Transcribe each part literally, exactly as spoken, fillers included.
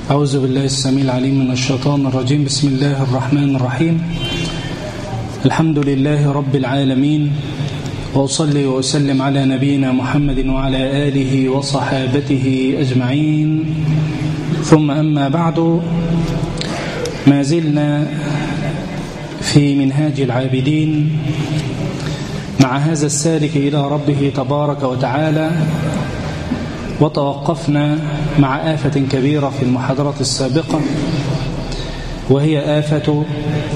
أعوذ بالله السميع العليم من الشيطان الرجيم. بسم الله الرحمن الرحيم. الحمد لله رب العالمين، وأصلي وأسلم على نبينا محمد وعلى آله وصحابته أجمعين، ثم أما بعد. ما زلنا في منهاج العابدين مع هذا السالك إلى ربه تبارك وتعالى، وتوقفنا مع آفة كبيرة في المحاضرة السابقة، وهي آفة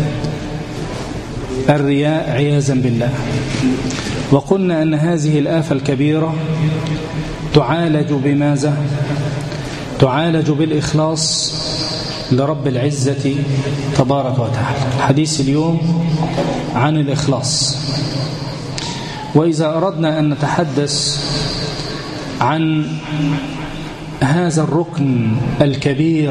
الرياء عياذا بالله. وقلنا أن هذه الآفة الكبيرة تعالج بماذا؟ تعالج بالإخلاص لرب العزة تبارك وتعالى. الحديث اليوم عن الإخلاص. وإذا أردنا أن نتحدث عن هذا الركن الكبير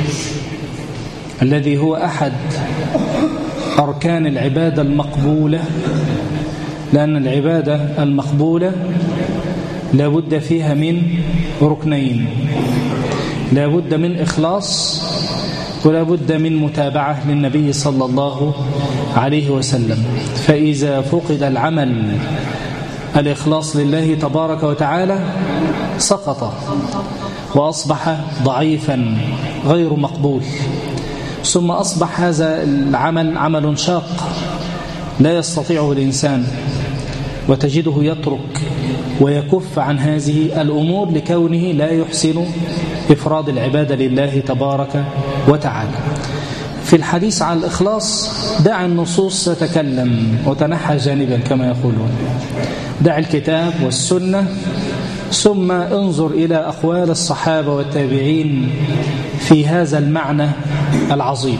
الذي هو أحد أركان العبادة المقبولة، لأن العبادة المقبولة لا بد فيها من ركنين: لا بد من إخلاص، ولا بد من متابعة للنبي صلى الله عليه وسلم. فإذا فقد العمل الإخلاص لله تبارك وتعالى سقط وأصبح ضعيفا غير مقبول، ثم أصبح هذا العمل عمل شاق لا يستطيعه الإنسان، وتجده يترك ويكف عن هذه الأمور لكونه لا يحسن إفراد العبادة لله تبارك وتعالى. في الحديث عن الإخلاص دع النصوص تتكلم وتنحى جانبا كما يقولون، دع الكتاب والسنة، ثم انظر إلى أقوال الصحابة والتابعين في هذا المعنى العظيم.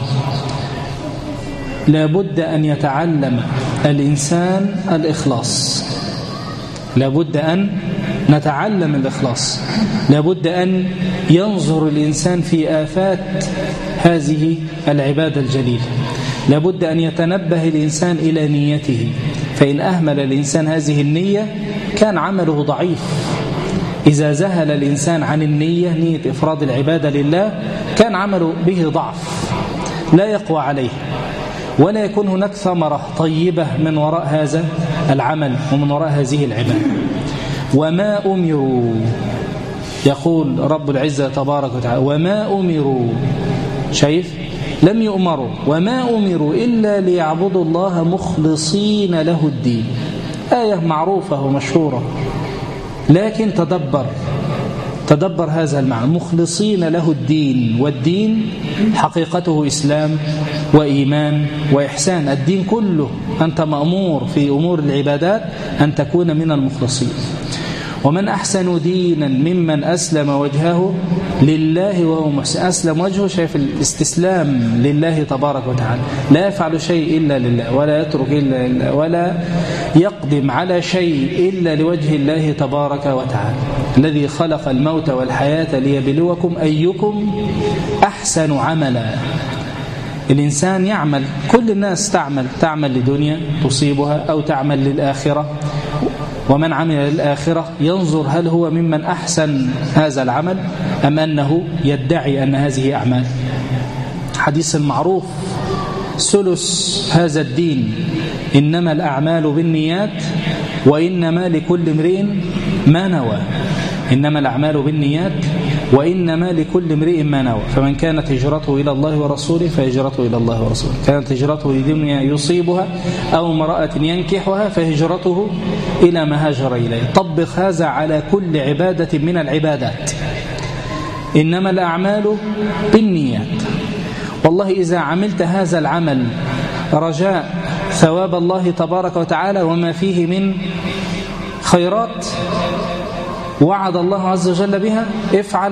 لا بد أن يتعلم الإنسان الإخلاص، لا بد أن نتعلم الإخلاص، لا بد أن ينظر الإنسان في آفات هذه العبادة الجليلة، لا بد أن يتنبه الإنسان إلى نيته، فإن أهمل الإنسان هذه النية كان عمله ضعيف. إذا زهل الإنسان عن النية، نية إفراد العبادة لله، كان عمله به ضعف لا يقوى عليه، ولا يكون هناك ثمرة طيبة من وراء هذا العمل ومن وراء هذه العبادة. وما أمروا، يقول رب العزة تبارك وتعالى، وما أمروا، شايف؟ لم يؤمروا، وما أمروا إلا ليعبدوا الله مخلصين له الدين. آية معروفة ومشهورة، لكن تدبر تدبر هذا المعنى: مخلصين له الدين. والدين حقيقته إسلام وإيمان وإحسان. الدين كله أنت مأمور في أمور العبادات أن تكون من المخلصين. ومن أحسن دينا ممن أسلم وجهه لله وهو محسن. أسلم وجهه، شايف الاستسلام لله تبارك وتعالى، لا يفعل شيء إلا لله، ولا يترك إلا لله، ولا يقدم على شيء إلا لوجه الله تبارك وتعالى، الذي خلق الموت والحياة ليبلوكم أيكم أحسن عملا. الإنسان يعمل، كل الناس تعمل تعمل لدنيا تصيبها أو تعمل للآخرة، ومن عمل للآخرة ينظر هل هو ممن أحسن هذا العمل أم أنه يدعي أن هذه أعمال. حديث المعروف: ثلث هذا الدين إنما الأعمال بالنيات وإنما لكل امرئ ما نوى. إنما الأعمال بالنيات وإنما لكل امرئ ما نوى. فمن كانت هجرته إلى الله ورسوله فهجرته إلى الله ورسوله، كانت هجرته لدنيا يصيبها أو امرأة ينكحها فهجرته إلى ما هاجر إليه. طبق هذا على كل عبادة من العبادات. إنما الأعمال بالنيات. والله إذا عملت هذا العمل رجاء ثواب الله تبارك وتعالى وما فيه من خيرات وعد الله عز وجل بها، افعل،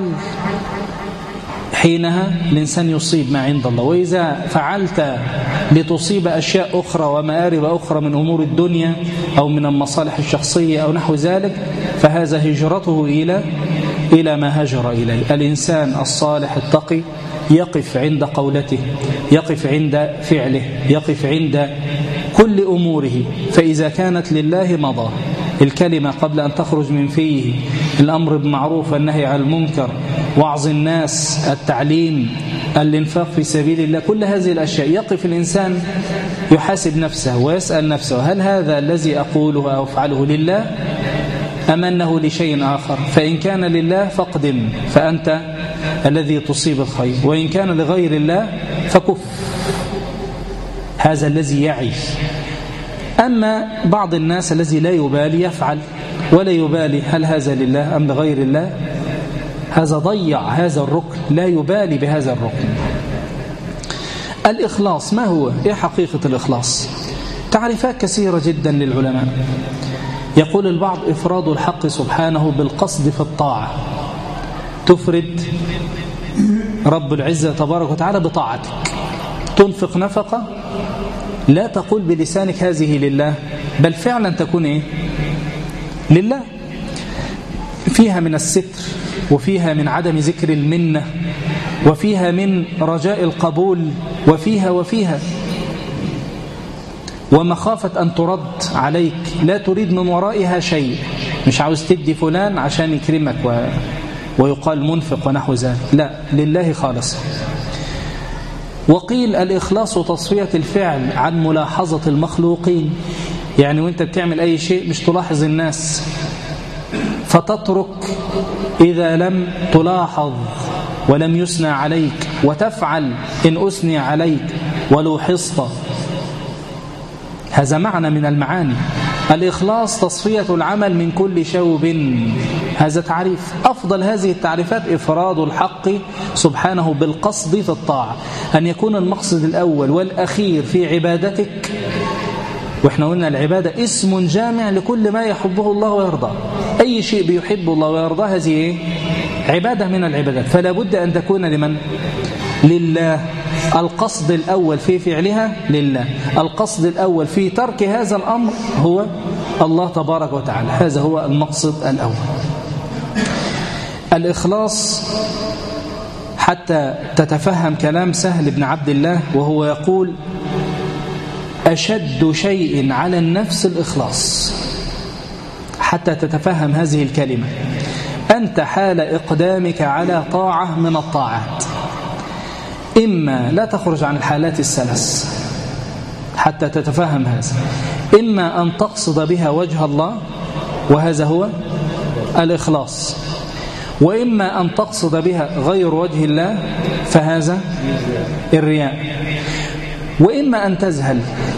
حينها الإنسان يصيب ما عند الله. وإذا فعلت لتصيب أشياء أخرى ومآرب أخرى من أمور الدنيا أو من المصالح الشخصية أو نحو ذلك، فهذا هجرته إلى إلى ما هاجر إليه. الإنسان الصالح التقي يقف عند قولته، يقف عند فعله، يقف عند كل أموره. فإذا كانت لله مضى الكلمة قبل أن تخرج من فيه، الأمر بالمعروف والنهي عن المنكر، وعظ الناس، التعليم، الإنفاق في سبيل الله، كل هذه الأشياء يقف الإنسان يحاسب نفسه ويسأل نفسه: هل هذا الذي أقوله أو أفعله لله أم أنه لشيء آخر؟ فإن كان لله فاقدم، فأنت الذي تصيب الخير، وإن كان لغير الله فكف. هذا الذي يعي. أما بعض الناس الذي لا يبالي يفعل ولا يبالي هل هذا لله أم لغير الله، هذا ضيع هذا الركن، لا يبالي بهذا الركن. الإخلاص ما هو؟ إيه حقيقة الإخلاص؟ تعريفات كثيرة جدا للعلماء. يقول البعض: إفراد الحق سبحانه بالقصد في الطاعة، تفرد رب العزة تبارك وتعالى بطاعتك، تنفق نفقة لا تقول بلسانك هذه لله، بل فعلا تكون إيه؟ لله. فيها من الستر، وفيها من عدم ذكر المنة، وفيها من رجاء القبول، وفيها وفيها ومخافة أن ترد عليك، لا تريد من ورائها شيء، مش عاوز تدي فلان عشان يكرمك و... ويقال منفق ونحو ذلك، لا، لله خالص. وقيل الإخلاص تصفية الفعل عن ملاحظة المخلوقين، يعني وانت بتعمل أي شيء مش تلاحظ الناس، فتترك إذا لم تلاحظ ولم يثنى عليك، وتفعل إن أثني عليك ولوحظت. هذا معنى من المعاني. الإخلاص تصفية العمل من كل شوب، هذا تعريف. أفضل هذه التعريفات إفراد الحق سبحانه بالقصد في الطاعة، أن يكون المقصد الأول والأخير في عبادتك. وإحنا قلنا العبادة اسم جامع لكل ما يحبه الله ويرضاه، أي شيء بيحب الله ويرضاه هذه عبادة من العبادات، فلا بد أن تكون لمن؟ لله. القصد الأول في فعلها لله، القصد الأول في ترك هذا الأمر هو الله تبارك وتعالى، هذا هو المقصد الأول. الإخلاص حتى تتفهم كلام سهل بن عبد الله وهو يقول: أشد شيء على النفس الإخلاص. حتى تتفهم هذه الكلمة، أنت حال إقدامك على طاعة من الطاعات، إما لا تخرج عن الحالات الثلاث حتى تتفهم هذا، إما أن تقصد بها وجه الله وهذا هو الإخلاص، وإما أن تقصد بها غير وجه الله فهذا الرياء، وإما أن تزهل،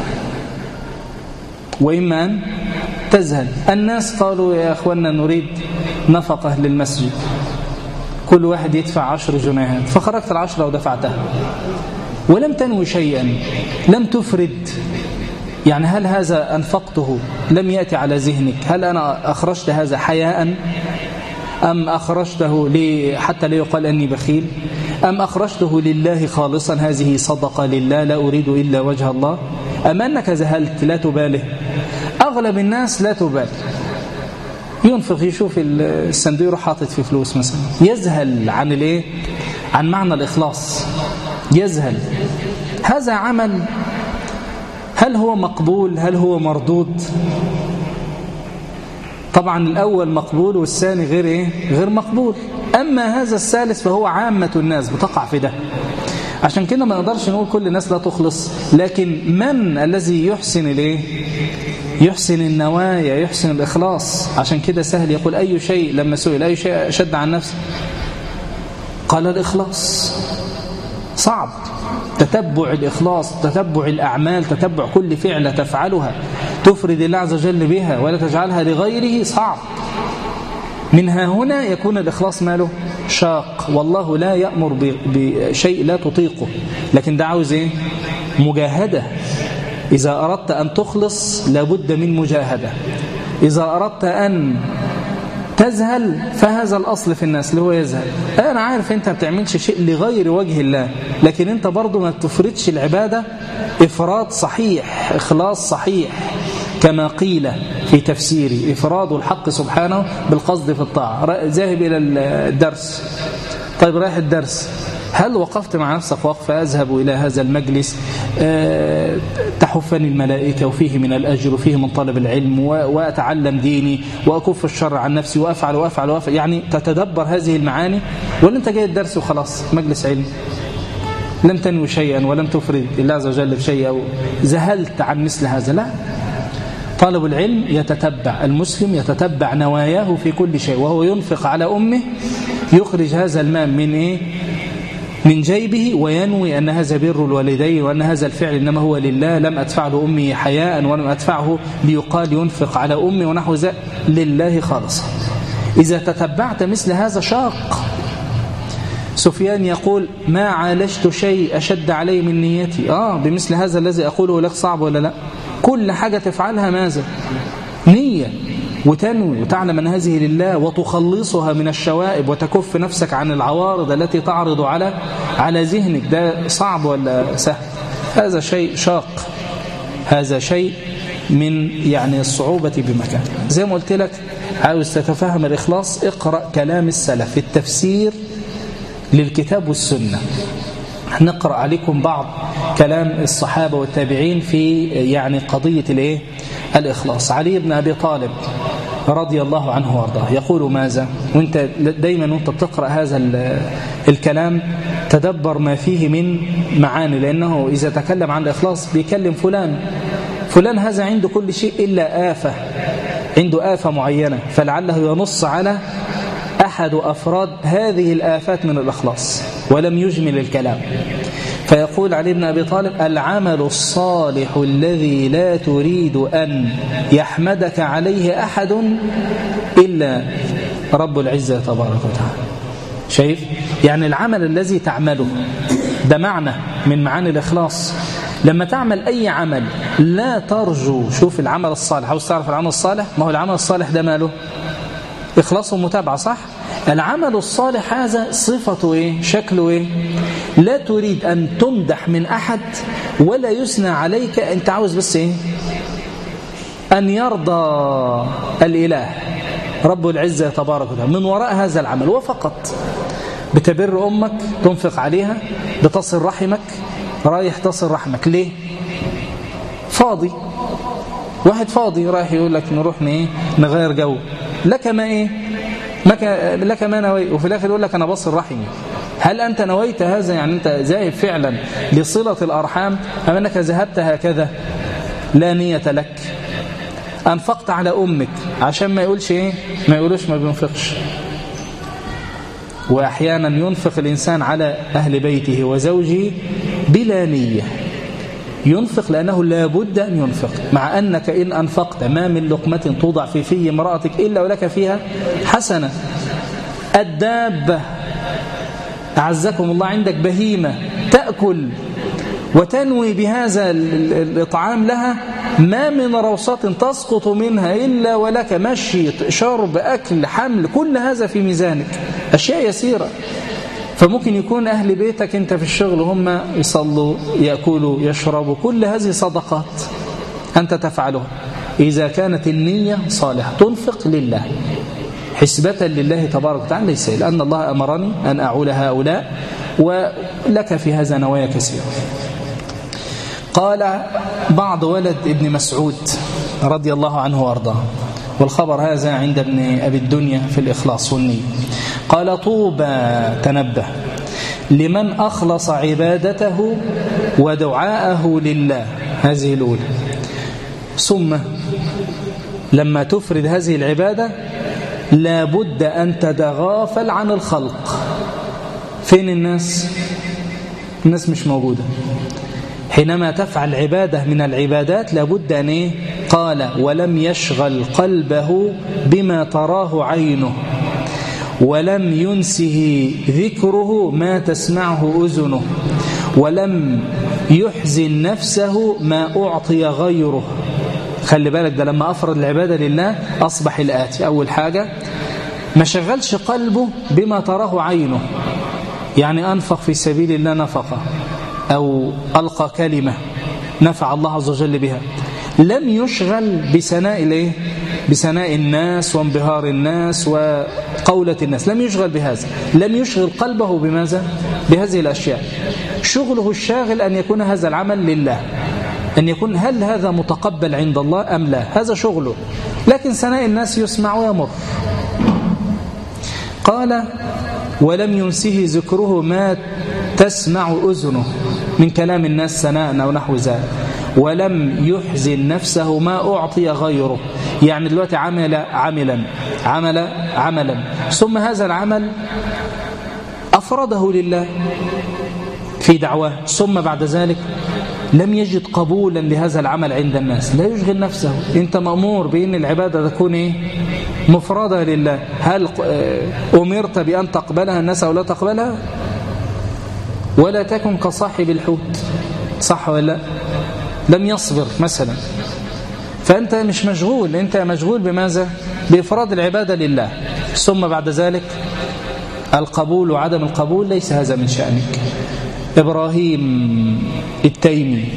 وإما أن تزهل. الناس قالوا: يا أخوانا نريد نفقة للمسجد، كل واحد يدفع عشر جنيهات، فخرجت العشرة ودفعتها ولم تنوي شيئا، لم تفرد. يعني هل هذا أنفقته لم يأتي على ذهنك؟ هل أنا أخرجت هذا حياء أم أخرجته لي حتى لا يقال أني بخيل، أم أخرجته لله خالصا، هذه صدقة لله لا أريد إلا وجه الله، أم أنك زهلت لا تباله؟ أغلب الناس لا تبال، ينفق، يشوف الصندوق يروح حاطط فيه فلوس مثلا، يزهل عن الايه؟ عن معنى الإخلاص، يزهل. هذا عمل هل هو مقبول؟ هل هو مردود؟ طبعا الأول مقبول والثاني غير ايه؟ غير مقبول. أما هذا الثالث فهو عامة الناس بتقع في ده. عشان كده ما نقدرش نقول كل الناس لا تخلص، لكن من الذي يحسن الايه؟ يحسن النوايا، يحسن الإخلاص. عشان كده سهل يقول: أي شيء لما سئل أي شيء أشد عن نفسه قال الإخلاص. صعب تتبع الإخلاص، تتبع الأعمال، تتبع كل فعلة تفعلها تفرد الله عز وجل بها ولا تجعلها لغيره، صعب. منها هنا يكون الإخلاص ماله شاق، والله لا يأمر بشيء لا تطيقه، لكن ده عاوز إيه؟ مجاهدة. إذا أردت أن تخلص لابد من مجاهدة. إذا أردت أن تزهل فهذا الأصل في الناس اللي هو يزهل. أنا عارف أنت بتعملش شيء لغير وجه الله، لكن أنت برضو ما تفردش العبادة إفراد صحيح، إخلاص صحيح، كما قيل في تفسيري: إفراد الحق سبحانه بالقصد في الطاعة. ذاهب إلى الدرس، طيب رايح الدرس، هل وقفت مع نفسك وقفة أذهب إلى هذا المجلس أه تحفني الملائكة وفيه من الأجر وفيه من طلب العلم وأتعلم ديني وأكف الشر عن نفسي وأفعل وأفعل وأفعل، يعني تتدبر هذه المعاني، ولا أنت جاي الدرس وخلاص مجلس علم لم تنوي شيئا ولم تفرد الله عز وجل بشيء أو ذهلت عن مثل هذا؟ لا، طالب العلم يتتبع، المسلم يتتبع نواياه في كل شيء، وهو ينفق على أمه يخرج هذا المال من إيه؟ من جيبه، وينوي أن هذا بر الوالدين وأن هذا الفعل إنما هو لله، لم أدفع له أمي حياء ولم أدفعه ليقال ينفق على أمي ونحو ذلك، لله خالصا. إذا تتبعت مثل هذا شاق. سفيان يقول ما عالجت شيء أشد علي من نيتي. آه بمثل هذا الذي أقوله لك صعب ولا لا؟ كل حاجة تفعلها ماذا؟ نية، وتنوي وتعلم أن هذه لله، وتخلصها من الشوائب وتكف نفسك عن العوارض التي تعرض على على ذهنك. ده صعب ولا سهل؟ هذا شيء شاق، هذا شيء من يعني الصعوبة بمكان. زي ما قلت لك، عاوز تتفهم الإخلاص، اقرأ كلام السلف في التفسير للكتاب والسنة. نقرأ عليكم بعض كلام الصحابة والتابعين في يعني قضية الايه الإخلاص. علي بن أبي طالب رضي الله عنه وارضاه يقول ماذا؟ وانت دايما وانت بتقرأ هذا الكلام تدبر ما فيه من معاني، لأنه إذا تكلم عن الإخلاص بيكلم فلان فلان هذا عنده كل شيء إلا آفة، عنده آفة معينة، فلعله ينص على أحد أفراد هذه الآفات من الإخلاص ولم يجمل الكلام. فيقول علي بن أبي طالب العمل الصالح الذي لا تريد أن يحمدك عليه أحد إلا رب العزة تبارك وتعالى. شايف؟ يعني العمل الذي تعمله ده معنى من معاني الإخلاص. لما تعمل أي عمل لا ترجو، شوف العمل الصالح، عاوز تعرف العمل الصالح؟ ما هو العمل الصالح ده ماله؟ إخلاص ومتابعة، صح؟ العمل الصالح هذا صفته إيه؟ شكله إيه؟ لا تريد أن تمدح من أحد ولا يثنى عليك، أنت عاوز بس إيه؟ أن يرضى الإله رب العزة تبارك وتعالى من وراء هذا العمل، وفقط. بتبر أمك، تنفق عليها، بتصل رحمك، رايح تصل رحمك، ليه؟ فاضي، واحد فاضي رايح يقول لك نروح ايه نغير جو، لك ما ايه ما لك ما نوي، وفي الاخر يقول لك انا بصل رحمي. هل انت نويت هذا؟ يعني انت ذاهب فعلا لصلة الارحام ام انك ذهبت هكذا لا نية لك؟ انفقت على امك عشان ما يقولش ايه ما يقولوش ما بينفقش. واحيانا ينفق الانسان على اهل بيته وزوجه بلا نية، ينفق لأنه لا بد أن ينفق، مع أنك إن أنفقت ما من لقمة توضع في في امرأتك إلا ولك فيها حسنة. الدابة أعزكم الله عندك بهيمة تأكل وتنوي بهذا الإطعام لها، ما من روصات تسقط منها إلا ولك مشي شرب أكل حمل، كل هذا في ميزانك، أشياء يسيرة. فممكن يكون أهل بيتك أنت في الشغل هم يصلوا يأكلوا يشربوا، كل هذه صدقات أنت تفعلها إذا كانت النية صالحة، تنفق لله حسبة لله تبارك وتعالى، ليس لأن الله أمرني أن أعول هؤلاء، ولك في هذا نوايا كثيرة. قال بعض ولد ابن مسعود رضي الله عنه وارضاه، والخبر هذا عند ابن أبي الدنيا في الإخلاص والنية، قال طوبى، تنبه، لمن أخلص عبادته ودعاءه لله، هذه الأولى. ثم لما تفرد هذه العبادة لابد أن تتغافل عن الخلق. فين الناس؟ الناس مش موجودة. حينما تفعل عبادة من العبادات لابد أن إيه؟ قال ولم يشغل قلبه بما تراه عينه، ولم ينسه ذكره ما تسمعه أذنه، ولم يحزن نفسه ما أعطي غيره. خلي بالك ده لما أفرد العبادة لله أصبح الآتي: أول حاجة ما شغلش قلبه بما تراه عينه، يعني أنفق في سبيل الله نفقة أو ألقى كلمة نفع الله عز وجل بها، لم يشغل بثناء بثناء الناس وانبهار الناس وقولة الناس، لم يشغل بهذا، لم يشغل قلبه بماذا؟ بهذه الأشياء. شغله الشاغل أن يكون هذا العمل لله، أن يكون هل هذا متقبل عند الله أم لا، هذا شغله. لكن ثناء الناس يسمع ويمر. قال ولم ينسه ذكره ما تسمع أذنه من كلام الناس ثناء أو نحو ذلك، ولم يحزن نفسه ما أعطي غيره. يعني دلوقتي عمل عملا عمل عملا ثم هذا العمل أفرده لله في دعواه، ثم بعد ذلك لم يجد قبولا لهذا العمل عند الناس، لا يشغل نفسه. انت مأمور بأن العبادة تكون ايه؟ مفردة لله. هل أمرت بأن تقبلها الناس أو لا تقبلها؟ ولا تكن كصاحب الحوت، صح ولا لا؟ لم يصبر مثلا، فأنت مش مشغول، أنت مشغول بماذا؟ بإفراد العبادة لله، ثم بعد ذلك القبول وعدم القبول ليس هذا من شأنك. إبراهيم التيمي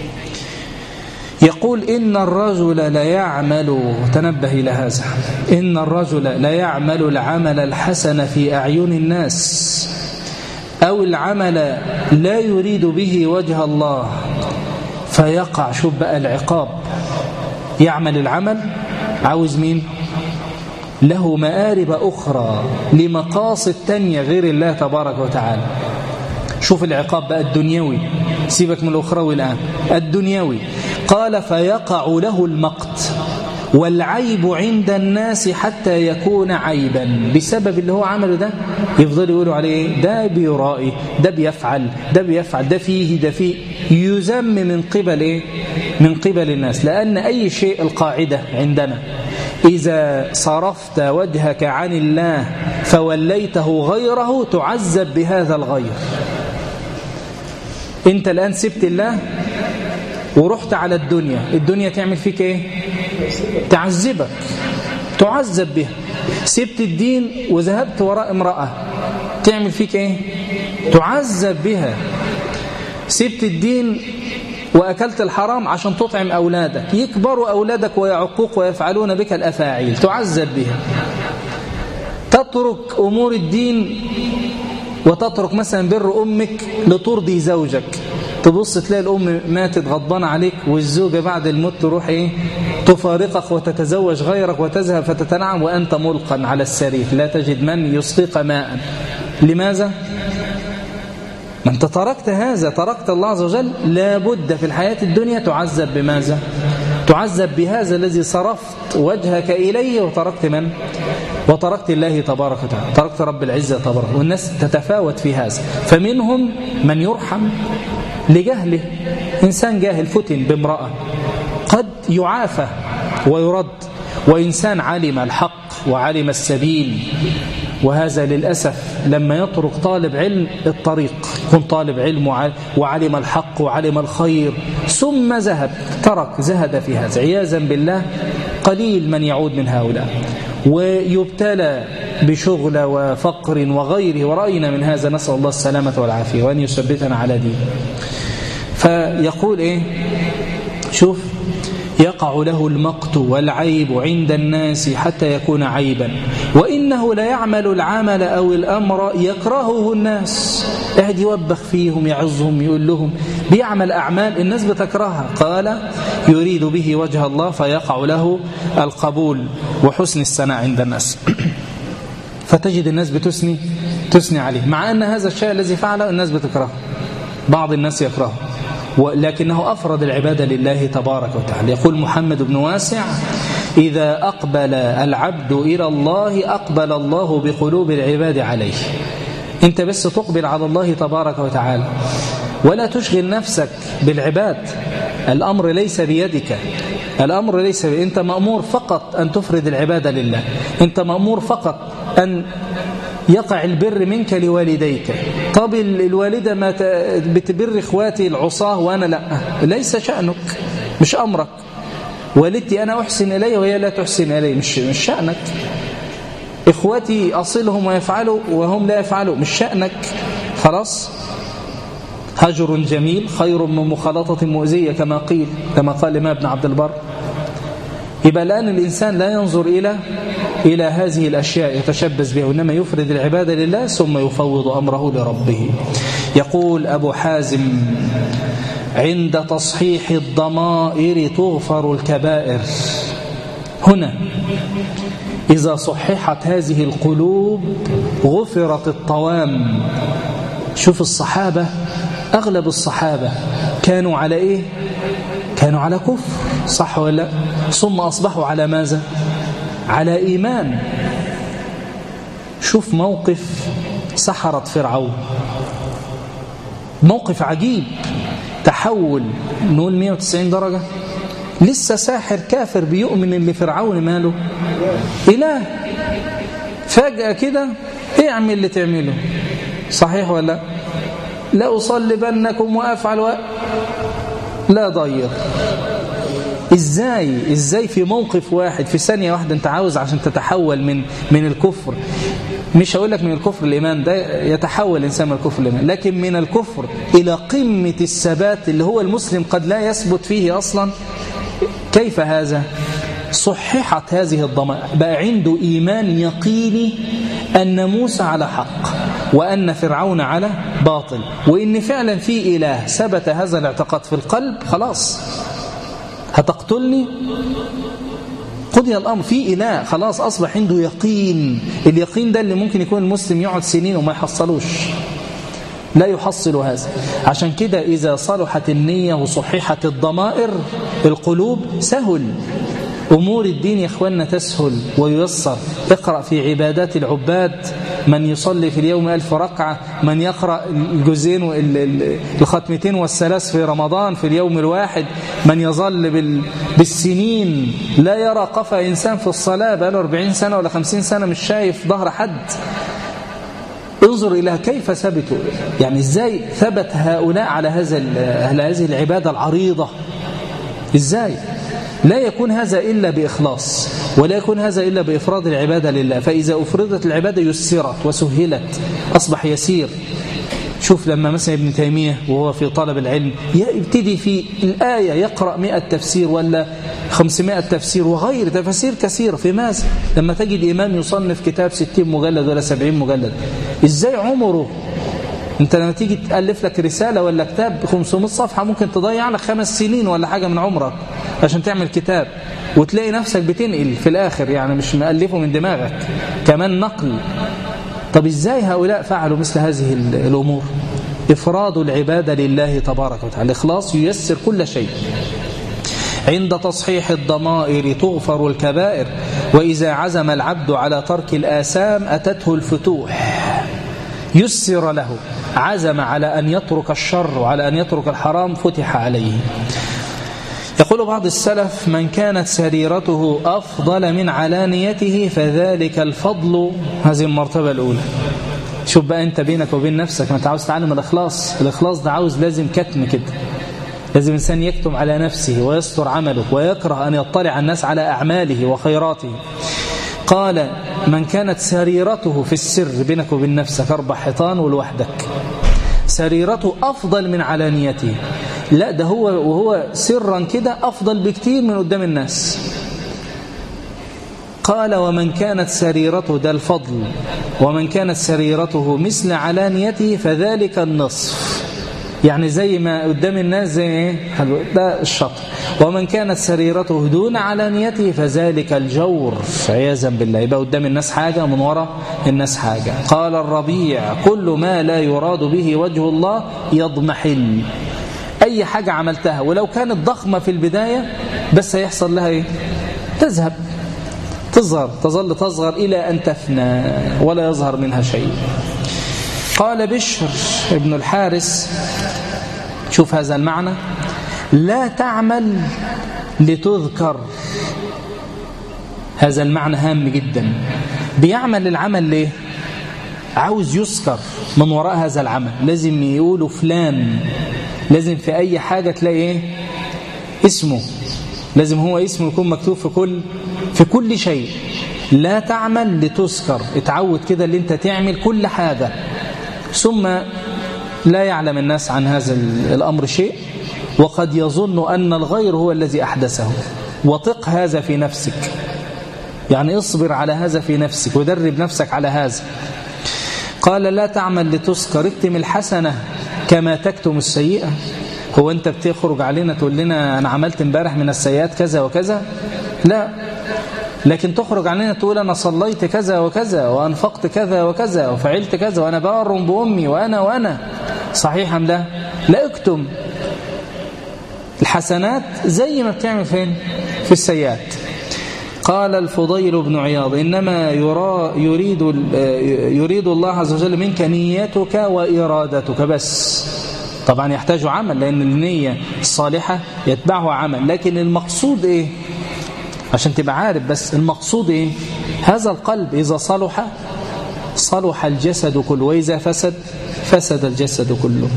يقول إن الرجل لا يعمل، تنبه إلى هذا، إن الرجل لا يعمل العمل الحسن في أعين الناس أو العمل لا يريد به وجه الله فيقع، شوف بقى العقاب، يعمل العمل عاوز مين؟ له مآرب أخرى لمقاصد تانية غير الله تبارك وتعالى. شوف العقاب بقى الدنيوي، سيبك من الأخروي الآن، الدنيوي. قال فيقع له المقت والعيب عند الناس حتى يكون عيبا، بسبب اللي هو عمله ده يفضل يقولوا عليه ده بيرائي، ده بيفعل، ده بيفعل، ده فيه، ده فيه، يذم من قبل إيه؟ من قبل الناس. لأن أي شيء القاعدة عندنا إذا صرفت وجهك عن الله فوليته غيره تعذب بهذا الغير. انت الآن سبت الله ورحت على الدنيا، الدنيا تعمل فيك ايه؟ تعذبك، تعذب بها. سبت الدين وذهبت وراء امرأة، تعمل فيك ايه؟ تعذب بها. سبت الدين وأكلت الحرام عشان تطعم أولادك، يكبروا أولادك ويعقوك ويفعلون بك الأفاعيل، تعذب بها. تترك أمور الدين وتترك مثلا بر أمك لترضي زوجك، تبص تلاقي الأم ماتت غضبانة عليك، والزوجة بعد الموت تروح إيه؟ تفارقك وتتزوج غيرك وتذهب فتتنعم وأنت ملقا على السرير لا تجد من يسقيك ماء. لماذا؟ ما أنت تركت هذا، تركت الله عز وجل. لابد في الحياة الدنيا تعذب بماذا؟ تعذب بهذا الذي صرفت وجهك إليه وتركت من؟ وتركت الله تبارك وتعالى، تركت رب العزة تبارك. والناس تتفاوت في هذا، فمنهم من يرحم لجهله، إنسان جاهل فتن بامرأة قد يعافى ويرد، وإنسان علم الحق وعلم السبيل. وهذا للأسف لما يترك طالب علم الطريق، يكون طالب علم وعلم الحق وعلم الخير ثم ذهب ترك زهد في هذا عياذا بالله، قليل من يعود من هؤلاء، ويبتلى بشغل وفقر وغيره، ورأينا من هذا، نسأل الله السلامة والعافية وأن يثبتنا على دين. فيقول إيه؟ شوف، يقع له المقت والعيب عند الناس حتى يكون عيبا، وإنه لا يعمل العمل أو الأمر يكرهه الناس، قاعد يوبخ فيهم، يعظهم، يقول لهم، بيعمل أعمال الناس بتكرهها. قال يريد به وجه الله فيقع له القبول وحسن الثناء عند الناس. فتجد الناس بتثني تثني عليه، مع أن هذا الشيء الذي فعله الناس بتكرهه، بعض الناس يكرهه، ولكنه أفرد العبادة لله تبارك وتعالى. يقول محمد بن واسع: إذا أقبل العبد إلى الله أقبل الله بقلوب العباد عليه. أنت بس تقبل على الله تبارك وتعالى ولا تشغل نفسك بالعباد. الأمر ليس بيدك، الأمر ليس بي... أنت مأمور فقط أن تفرد العبادة لله، أنت مأمور فقط أن يقع البر منك لوالديك. طب الوالدة ما بتبر إخواتي العصاه وأنا لا، ليس شأنك، مش أمرك. والدتي أنا أحسن إلي وهي لا تحسن إلي، مش, مش شأنك. إخواتي أصلهم ويفعلوا وهم لا يفعلوا، مش شأنك. خلاص، هجر جميل خير من مخالطة مؤذية كما قيل، كما قال الإمام ابن عبد البر. يبقى الآن الإنسان لا ينظر إلى إلى هذه الأشياء يتشبث بها، وإنما يفرد العبادة لله ثم يفوض أمره لربه. يقول أبو حازم: عند تصحيح الضمائر تغفر الكبائر. هنا إذا صححت هذه القلوب غفرت الطوام. شوف الصحابة، أغلب الصحابة كانوا على إيه؟ كانوا على كفر، صح ولا؟ ثم أصبحوا على ماذا؟ على إيمان. شوف موقف سحرة فرعون، موقف عجيب، تحول نقول مئة وتسعين درجة. لسه ساحر كافر بيؤمن اللي فرعون ماله إله، فجأة كده اعمل اللي تعمله، صحيح ولا لا؟ أصلبنكم وأفعل و... لا ضير. ازاي ازاي في موقف واحد، في ثانية واحدة انت عاوز عشان تتحول من من الكفر، مش هقول لك من الكفر الإيمان، ده يتحول الإنسان من الكفر الإيمان، لكن من الكفر إلى قمة الثبات اللي هو المسلم قد لا يثبت فيه أصلا. كيف هذا؟ صححت هذه الضمائر، بقى عنده إيمان يقيني أن موسى على حق وأن فرعون على باطل، وإن فعلا في إله. ثبت هذا الاعتقاد في القلب، خلاص هتقتلني، قضي الأمر، في إله، خلاص أصبح عنده يقين. اليقين ده اللي ممكن يكون المسلم يقعد سنين وما يحصلوش، لا يحصل هذا. عشان كده إذا صلحت النية وصححت الضمائر القلوب سهل أمور الدين يا إخواننا، تسهل وييسر. اقرأ في عبادات العباد، من يصلي في اليوم ألف ركعة، من يقرأ الجزئين الختمتين والثلاث في رمضان في اليوم الواحد، من يظل بالسنين لا يرى قفا إنسان في الصلاة بقاله أربعين سنة ولا خمسين سنة مش شايف ظهر حد. انظر إلى كيف ثبتوا، يعني إزاي ثبت هؤلاء على هذا على هذه العبادة العريضة. إزاي؟ لا يكون هذا إلا بإخلاص، ولا يكون هذا إلا بإفراد العبادة لله. فإذا أفردت العبادة يسرت وسهلت، أصبح يسير. شوف لما مثلا ابن تيمية وهو في طلب العلم يبتدي في الآية يقرأ مئة تفسير ولا خمسمائة تفسير وغير تفسير كثيرة. في ماذا؟ لما تجد إمام يصنف كتاب ستين مجلد ولا سبعين مجلد، إزاي عمره؟ انت لما تيجي تألف لك رسالة ولا كتاب خمسمائة صفحة ممكن تضيع لك خمس سنين ولا حاجة من عمرك عشان تعمل كتاب، وتلاقي نفسك بتنقل في الآخر، يعني مش مألفه من دماغك، كمان نقل. طب ازاي هؤلاء فعلوا مثل هذه الأمور؟ إفراد العبادة لله تبارك وتعالى، الإخلاص ييسر كل شيء. عند تصحيح الضمائر تغفر الكبائر، وإذا عزم العبد على ترك الآثام أتته الفتوح، يسر له، عزم على أن يترك الشر وعلى أن يترك الحرام فتح عليه. يقول بعض السلف: من كانت سريرته أفضل من علانيته فذلك الفضل. هذه المرتبة الأولى. شوف بقى أنت بينك وبين نفسك، ما تعاوز تعلم الإخلاص، الإخلاص ده عاوز لازم كتم كده، لازم إنسان يكتم على نفسه ويستر عمله ويكره أن يطلع الناس على أعماله وخيراته. قال: من كانت سريرته في السر، بينك وبين نفسك أربع حيطان ولوحدك، سريرته أفضل من علانيته. لا، ده هو وهو سرا كده أفضل بكتير من قدام الناس. قال: ومن كانت سريرته، ده الفضل، ومن كانت سريرته مثل علانيته فذلك النصف، يعني زي ما قدام الناس زي ايه، ده الشطر. ومن كانت سريرته دون علانيته فذلك الجور، عياذا بالله، يبقى قدام الناس حاجة من وراء الناس حاجة. قال الربيع: كل ما لا يراد به وجه الله يضمحل. أي حاجة عملتها ولو كانت ضخمة في البداية بس هيحصل لها إيه؟ تذهب، تصغر، تظل تصغر إلى أن تفنى ولا يظهر منها شيء. قال بشر ابن الحارث، شوف هذا المعنى: لا تعمل لتذكر. هذا المعنى هام جدا. بيعمل العمل ليه؟ عاوز يذكر من وراء هذا العمل، لازم يقولوا فلان، لازم في أي حاجة تلاقي إيه؟ اسمه، لازم هو اسمه يكون مكتوب في كل في كل شيء. لا تعمل لتذكر، اتعود كده اللي انت تعمل كل حاجة، ثم لا يعلم الناس عن هذا الأمر شيء، وقد يظن أن الغير هو الذي أحدثه. وطق هذا في نفسك، يعني اصبر على هذا في نفسك ودرب نفسك على هذا. قال لا تعمل لتسكر، اكتم الحسنة كما تكتم السيئة. هو أنت بتخرج علينا تقول لنا أنا عملت امبارح من السيئات كذا وكذا؟ لا، لكن تخرج علينا تقول أنا صليت كذا وكذا وأنفقت كذا وكذا وفعلت كذا وأنا بار بأمي وأنا وأنا. صحيح أم لا؟ لا، اكتم الحسنات زي ما بتعمل فين؟ في السيئات. قال الفضيل بن عياض إنما يريد يريد الله عز وجل منك نيتك وإرادتك بس. طبعا يحتاج عمل، لأن النية الصالحة يتبعها عمل، لكن المقصود إيه؟ عشان تبقى عارف بس المقصود إيه؟ هذا القلب إذا صلح صلح الجسد كله، وإذا فسد فسد الجسد كله.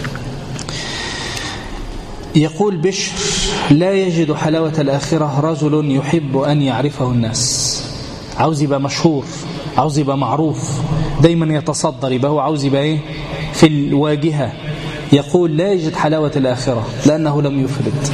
يقول بشر لا يجد حلاوة الآخرة رجل يحب أن يعرفه الناس. عاوز يبقى مشهور، عاوز يبقى معروف، دايما يتصدر، يبقى هو عاوز يبقى إيه؟ في الواجهة. يقول لا يجد حلاوة الآخرة لأنه لم يفرد.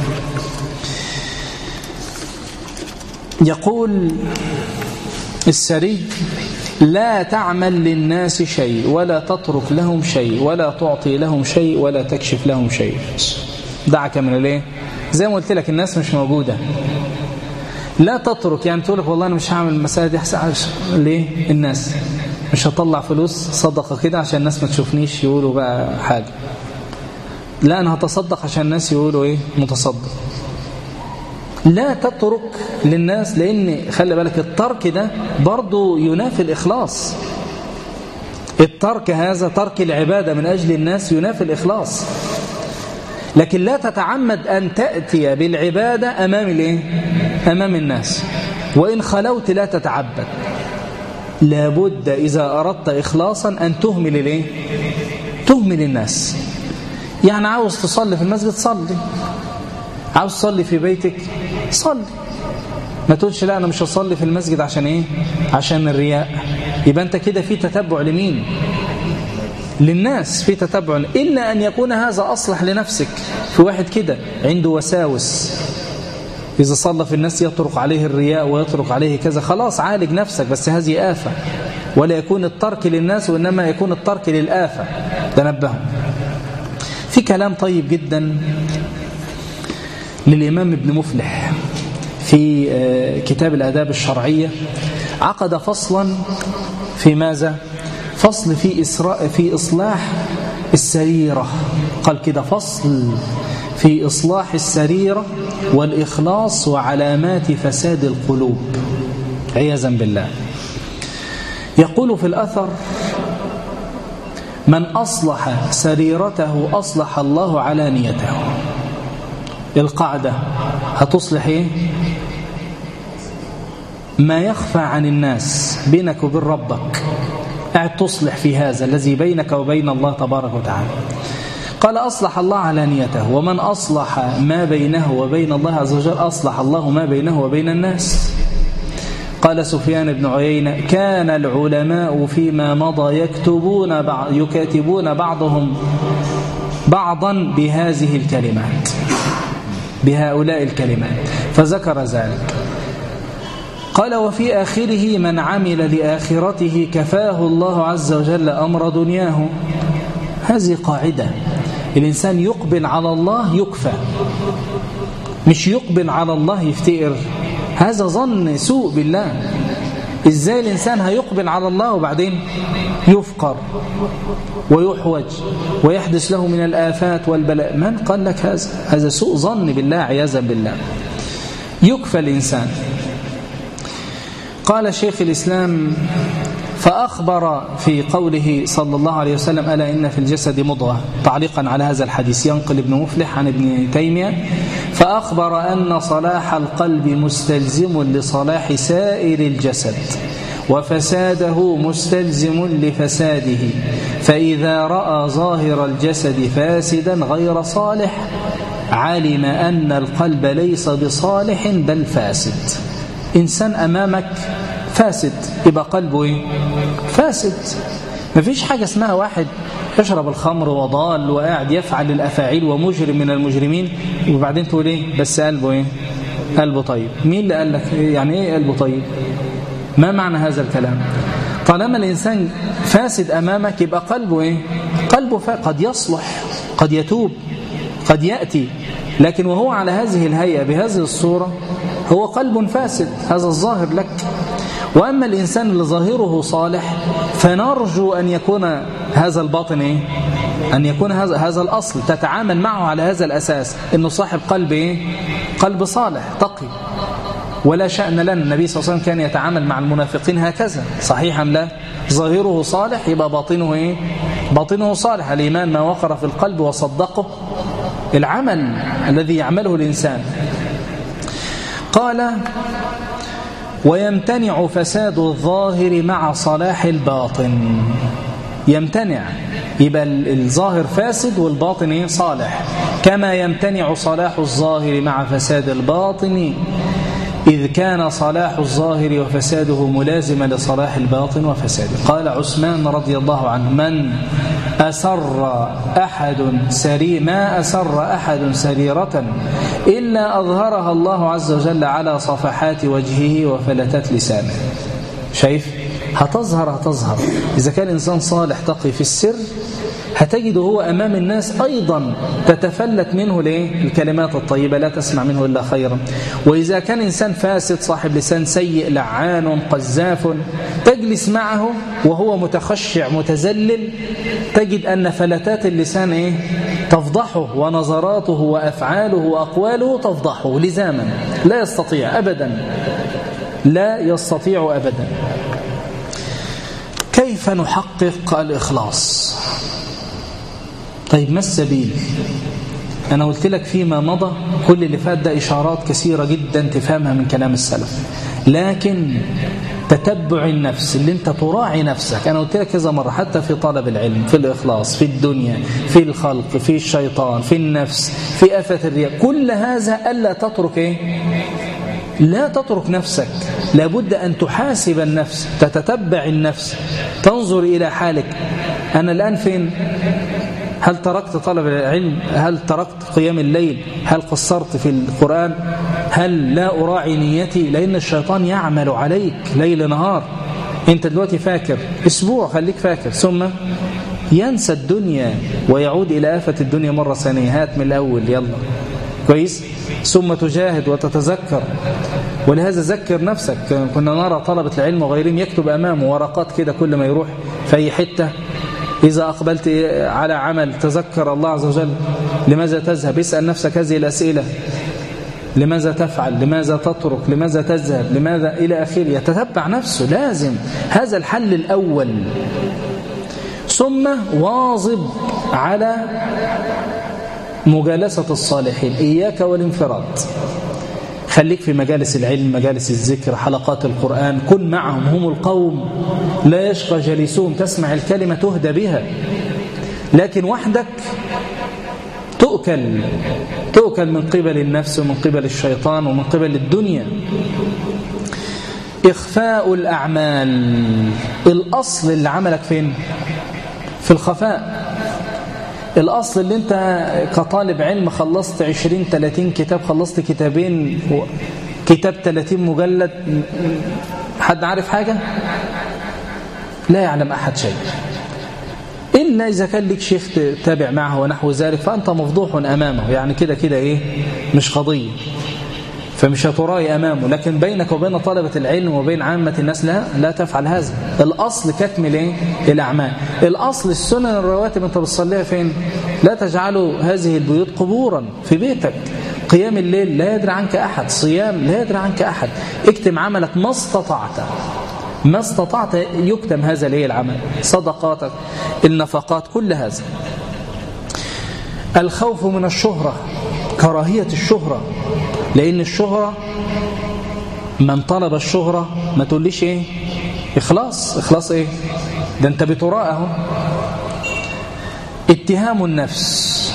يقول السري لا تعمل للناس شيء ولا تترك لهم شيء ولا تعطي لهم شيء ولا تكشف لهم شيء. دعك من الايه؟ زي ما قلت لك الناس مش موجودة. لا تترك يعني تقول لك والله أنا مش هعمل المسألة دي أحسن. ليه؟ الناس مش هطلع فلوس صدقة كده عشان الناس ما تشوفنيش يقولوا بقى حاجة. لا، أنا هتصدق عشان الناس يقولوا إيه؟ متصدق. لا تترك للناس، لأن خلي بالك الترك ده برضو ينافي الإخلاص. الترك هذا ترك العبادة من أجل الناس ينافي الإخلاص. لكن لا تتعمد أن تأتي بالعبادة أمام الإيه؟ أمام الناس. وإن خلوت لا تتعبد. لابد إذا أردت إخلاصا أن تهمل الإيه؟ تهمل الناس. يعني عاوز تصلي في المسجد صلي، عاوز تصلي في بيتك صلي. ما تقولش لا أنا مش هصلي في المسجد عشان إيه؟ عشان الرياء. يبقى أنت كده في تتبع لمين؟ للناس، في تتبع. إلا أن يكون هذا أصلح لنفسك. في واحد كده عنده وساوس، إذا صلى في الناس يطرق عليه الرياء ويطرق عليه كذا، خلاص عالج نفسك. بس هذه آفة، ولا يكون الترك للناس وإنما يكون الترك للآفة. تنبهوا. في كلام طيب جدا للإمام ابن مفلح في كتاب الآداب الشرعية. عقد فصلا في ماذا؟ فصل في إسراء في إصلاح السريرة. قال كده فصل في إصلاح السريرة والإخلاص وعلامات فساد القلوب عياذا بالله. يقول في الأثر من أصلح سريرته أصلح الله علانيته. القاعدة هتصلح إيه؟ ما يخفى عن الناس بينك وبين ربك، قاعد تصلح في هذا الذي بينك وبين الله تبارك وتعالى. قال أصلح الله علانيته. ومن أصلح ما بينه وبين الله عز وجل أصلح الله ما بينه وبين الناس. قال سفيان بن عيينة كان العلماء فيما مضى يكتبون بعض يكاتبون بعضهم بعضا بهذه الكلمات، بهؤلاء الكلمات، فذكر ذلك. قال وفي آخره من عمل لآخرته كفاه الله عز وجل أمر دنياه. هذه قاعدة، الإنسان يقبل على الله يكفى، مش يقبل على الله يفتئر. هذا ظن سوء بالله. إزاي الإنسان هيقبل على الله وبعدين يفقر ويحوج ويحدث له من الآفات والبلاء؟ من قال لك هذا؟ هذا سوء ظن بالله عياذا بالله. يكفى الإنسان. قال شيخ الإسلام فأخبر في قوله صلى الله عليه وسلم ألا إن في الجسد مضغة، تعليقا على هذا الحديث ينقل ابن مفلح عن ابن تيمية، فأخبر أن صلاح القلب مستلزم لصلاح سائر الجسد وفساده مستلزم لفساده، فإذا رأى ظاهر الجسد فاسدا غير صالح علم أن القلب ليس بصالح بل فاسد. إنسان أمامك فاسد يبقى قلبه إيه؟ فاسد. مفيش حاجة اسمها واحد يشرب الخمر وضال وقاعد يفعل الأفاعيل ومجرم من المجرمين وبعدين تقول إيه؟ بس قلبه إيه؟ قلبه طيب. مين اللي قال لك يعني ايه قلبه طيب؟ ما معنى هذا الكلام؟ طالما الإنسان فاسد أمامك يبقى قلبه ايه؟ قلبه قد يصلح، قد يتوب، قد يأتي، لكن وهو على هذه الهيئة بهذه الصورة هو قلب فاسد، هذا الظاهر لك. وأما الإنسان اللي ظاهره صالح فنرجو أن يكون هذا الباطن إيه؟ أن يكون هذا هذا الأصل تتعامل معه على هذا الأساس، إنه صاحب قلب إيه؟ قلب صالح تقي. ولا شأن لنا، النبي صلى الله عليه وسلم كان يتعامل مع المنافقين هكذا، صحيح أم لا؟ ظاهره صالح يبقى باطنه إيه؟ باطنه صالح. الإيمان ما وقر في القلب وصدقه العمل الذي يعمله الإنسان. قال ويمتنع فساد الظاهر مع صلاح الباطن. يمتنع يبقى الظاهر فاسد والباطن صالح، كما يمتنع صلاح الظاهر مع فساد الباطن، إذ كان صلاح الظاهر وفساده ملازما لصلاح الباطن وفساده. قال عثمان رضي الله عنه من أسر أحد سري ما أسر أحد سريرة إلا أظهرها الله عز وجل على صفحات وجهه وفلتات لسانه. شايف؟ هتظهر هتظهر إذا كان إنسان صالح تقي في السر هتجده هو أمام الناس أيضا تتفلت منه ليه؟ الكلمات الطيبة، لا تسمع منه إلا خيرا. وإذا كان إنسان فاسد صاحب لسان سيء لعان قذاف تجلس معه وهو متخشع متذلل تجد أن فلتات اللسان إيه؟ تفضحه، ونظراته وأفعاله وأقواله تفضحه لزاما، لا يستطيع أبدا، لا يستطيع أبدا. كيف نحقق الإخلاص؟ طيب ما السبيل؟ أنا قلت لك فيما مضى كل اللي فات ده إشارات كثيرة جدا تفهمها من كلام السلف، لكن تتبع النفس اللي انت تراعي نفسك. أنا قلت لك كذا مرة حتى في طلب العلم، في الإخلاص، في الدنيا، في الخلق، في الشيطان، في النفس، في آفة الرياء، كل هذا ألا تترك إيه؟ لا تترك نفسك، لابد أن تحاسب النفس، تتتبع النفس، تنظر إلى حالك. أنا الآن فين؟ هل تركت طلب العلم؟ هل تركت قيام الليل؟ هل قصرت في القرآن؟ هل لا أراعي نيتي؟ لأن الشيطان يعمل عليك ليل نهار. أنت دلوقتي فاكر أسبوع، خليك فاكر، ثم ينسى الدنيا ويعود إلى آفة الدنيا مرة ثانية. هات من الأول يلا، كويس؟ ثم تجاهد وتتذكر. ولهذا ذكر نفسك. كنا نرى طلبة العلم وغيرهم يكتب أمامه ورقات كده كل ما يروح في أي حتة، إذا أقبلت على عمل تذكر الله عز وجل. لماذا تذهب؟ اسأل نفسك هذه الأسئلة: لماذا تفعل؟ لماذا تترك؟ لماذا تذهب؟ لماذا إلى آخره. يتتبع نفسه، لازم هذا الحل الأول. ثم واظب على مجالسة الصالحين، إياك والانفراد. خليك في مجالس العلم، مجالس الذكر، حلقات القرآن، كن معهم، هم القوم لا يشقى جليسهم، تسمع الكلمة تهدى بها. لكن وحدك تؤكل تؤكل من قبل النفس ومن قبل الشيطان ومن قبل الدنيا. إخفاء الأعمال، الأصل اللي عملك فين؟ في الخفاء. الأصل اللي انت كطالب علم خلصت عشرين ثلاثين كتاب، خلصت كتابين، كتاب ثلاثين مجلد، حد عارف حاجة؟ لا يعلم أحد شيء، إلا إذا كان لك شيخ تتابع معه ونحو ذلك فأنت مفضوح أمامه، يعني كده كده إيه، مش قضية، فمش هتراي أمامه. لكن بينك وبين طلبة العلم وبين عامة الناس لا لا تفعل هذا. الأصل كتم الايه؟ الأعمال. الأصل السنن الرواتب أنت بتصليها فين؟ لا تجعلوا هذه البيوت قبورا، في بيتك. قيام الليل لا يدري عنك أحد، صيام لا يدري عنك أحد. اكتم عملك ما استطعت، ما استطعت يكتم هذا الايه العمل، صدقاتك، النفقات، كل هذا. الخوف من الشهرة، كراهية الشهرة، لأن الشهرة من طلب الشهرة ما تقوليش إيه؟ إخلاص. إخلاص إيه؟ ده أنت بتراءه. اتهام النفس،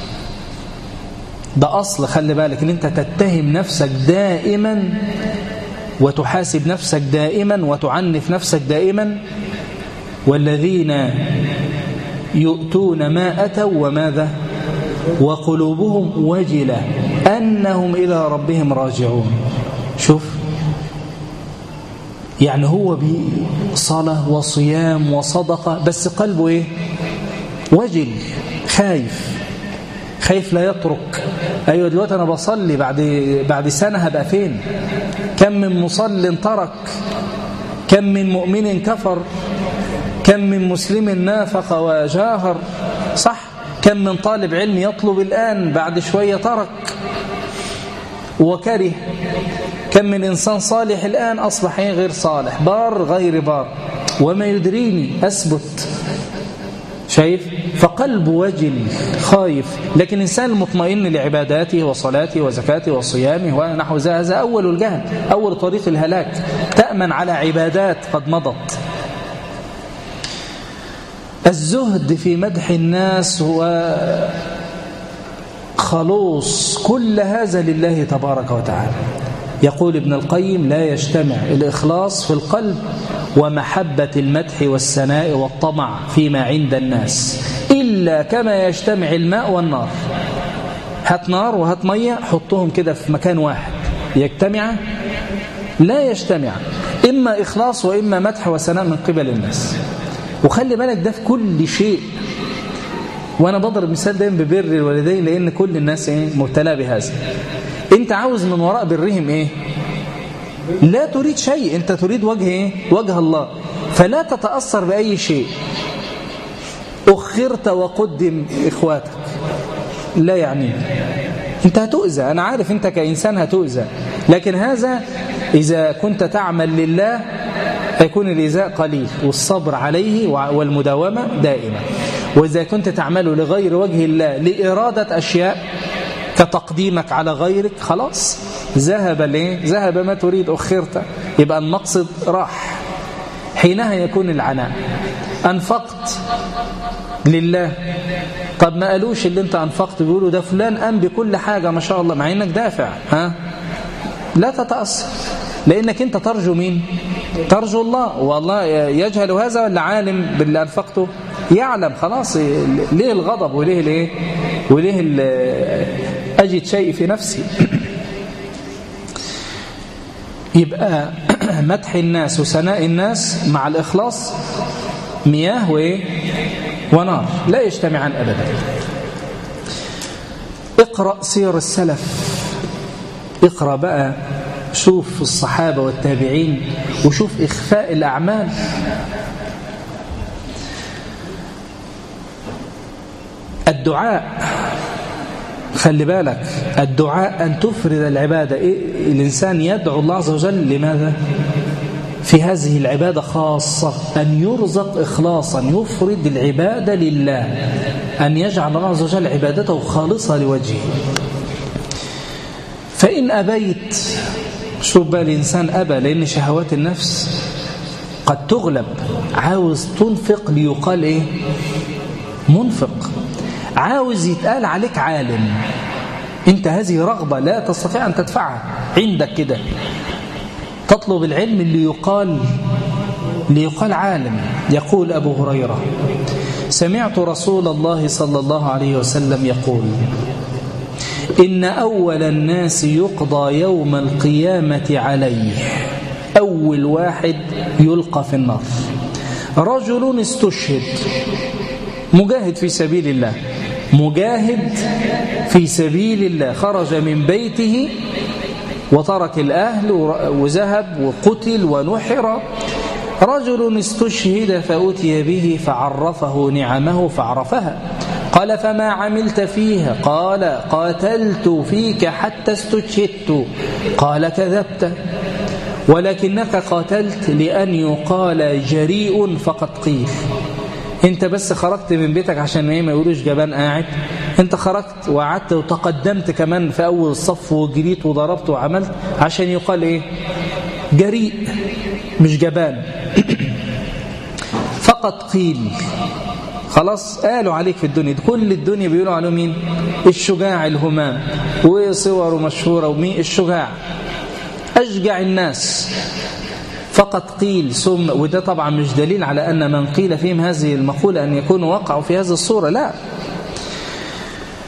ده أصل، خلي بالك إن أنت تتهم نفسك دائما وتحاسب نفسك دائما وتعنف نفسك دائما. والذين يؤتون ما أتوا وماذا وقلوبهم وجلة أنهم إلى ربهم راجعون. شوف، يعني هو بصلاة وصيام وصدقة بس قلبه إيه؟ وجل، خايف خايف لا يترك. أيوة دلوقتي أنا بصلي، بعد بعد سنة هبقى فين؟ كم من مصل ترك، كم من مؤمن كفر، كم من مسلم نافق وجاهر، صح؟ كم من طالب علم يطلب الآن بعد شوية ترك وكره، كم من إنسان صالح الآن أصبح غير صالح، بار غير بار، وما يدريني أثبت. شايف؟ فقلب وجل خايف. لكن الإنسان المطمئن لعباداته وصلاته وزكاته وصيامه ونحو ذلك، هذا أول الجهل، أول طريق الهلاك. تأمن على عبادات قد مضت. الزهد في مدح الناس وخلوص كل هذا لله تبارك وتعالى. يقول ابن القيم: لا يجتمع الإخلاص في القلب ومحبة المدح والثناء والطمع فيما عند الناس إلا كما يجتمع الماء والنار. هات نار وهات مية، حطهم كده في مكان واحد، يجتمع؟ لا يجتمع، إما إخلاص وإما مدح وثناء من قبل الناس. وخلي بالك ده في كل شيء. وأنا بضرب مثال دايما ببر الوالدين، لأن كل الناس إيه؟ مبتلى بهذا. أنت عاوز من وراء برهم إيه؟ لا تريد شيء، أنت تريد وجه إيه؟ وجه الله. فلا تتأثر بأي شيء. أخرت وقدم إخواتك، لا يعني أنت هتؤذى، أنا عارف أنت كإنسان هتؤذى، لكن هذا إذا كنت تعمل لله يكون الإيذاء قليل والصبر عليه والمداومة دائما. وإذا كنت تعمل لغير وجه الله لإرادة أشياء كتقديمك على غيرك، خلاص ذهب ليه؟ ذهب ما تريد، أخرت، يبقى المقصد راح. حينها يكون العناء. أنفقت لله، طب ما قالوش اللي انت أنفقت، بيقولوا ده فلان قام بكل حاجة ما شاء الله، مع انك دافع، ها؟ لا تتأثر، لأنك انت ترجو مين؟ ترجو الله. والله يجهل هذا ولا عالم باللي أنفقته؟ يعلم، خلاص. ليه الغضب وليه ليه وليه أجد شيء في نفسي؟ يبقى مدح الناس وثناء الناس مع الإخلاص مياه وإيه؟ ونار، لا يجتمعان أبدا. اقرأ سير السلف، اقرأ بقى، شوف الصحابة والتابعين، وشوف إخفاء الأعمال. الدعاء، خلي بالك، الدعاء أن تفرد العبادة. إيه؟ الإنسان يدعو الله عز وجل لماذا؟ في هذه العبادة خاصة أن يرزق إخلاصا، يفرد العبادة لله، أن يجعل الله عز وجل عبادته خالصة لوجهه. فإن أبيت، شوف بقى الإنسان أبى، لأن شهوات النفس قد تغلب. عاوز تنفق ليقال إيه؟ منفق. عاوز يتقال عليك عالم، أنت هذه رغبة لا تستطيع أن تدفعها عندك كده، تطلب العلم اللي يقال ليقال عالم. يقول أبو هريرة: سمعت رسول الله صلى الله عليه وسلم يقول: إن أول الناس يقضى يوم القيامة عليه، أول واحد يلقى في النار رجل استشهد، مجاهد في سبيل الله، مجاهد في سبيل الله، خرج من بيته وترك الأهل وذهب وقتل ونحر. رجل استشهد فأتي به فعرفه نعمه فعرفها، قال: فما عملت فيها؟ قال: قاتلت فيك حتى استشهدت. قال: كذبت، ولكنك قاتلت لأن يقال جريء فقد قيل. انت بس خرجت من بيتك عشان ايه؟ ما يقولوش جبان قاعد. انت خرجت وقعدت وتقدمت كمان في اول الصف وجريت وضربت وعملت عشان يقال ايه؟ جريء، مش جبان. فقد قيل، خلاص قالوا عليك في الدنيا، كل الدنيا بيقولوا عنه مين؟ الشجاع الهمام، وصوره مشهورة، ومين الشجاع؟ أشجع الناس. فقد قيل ثم، وده طبعا مش دليل على أن من قيل فيهم هذه المقولة أن يكونوا وقعوا في هذه الصورة، لا.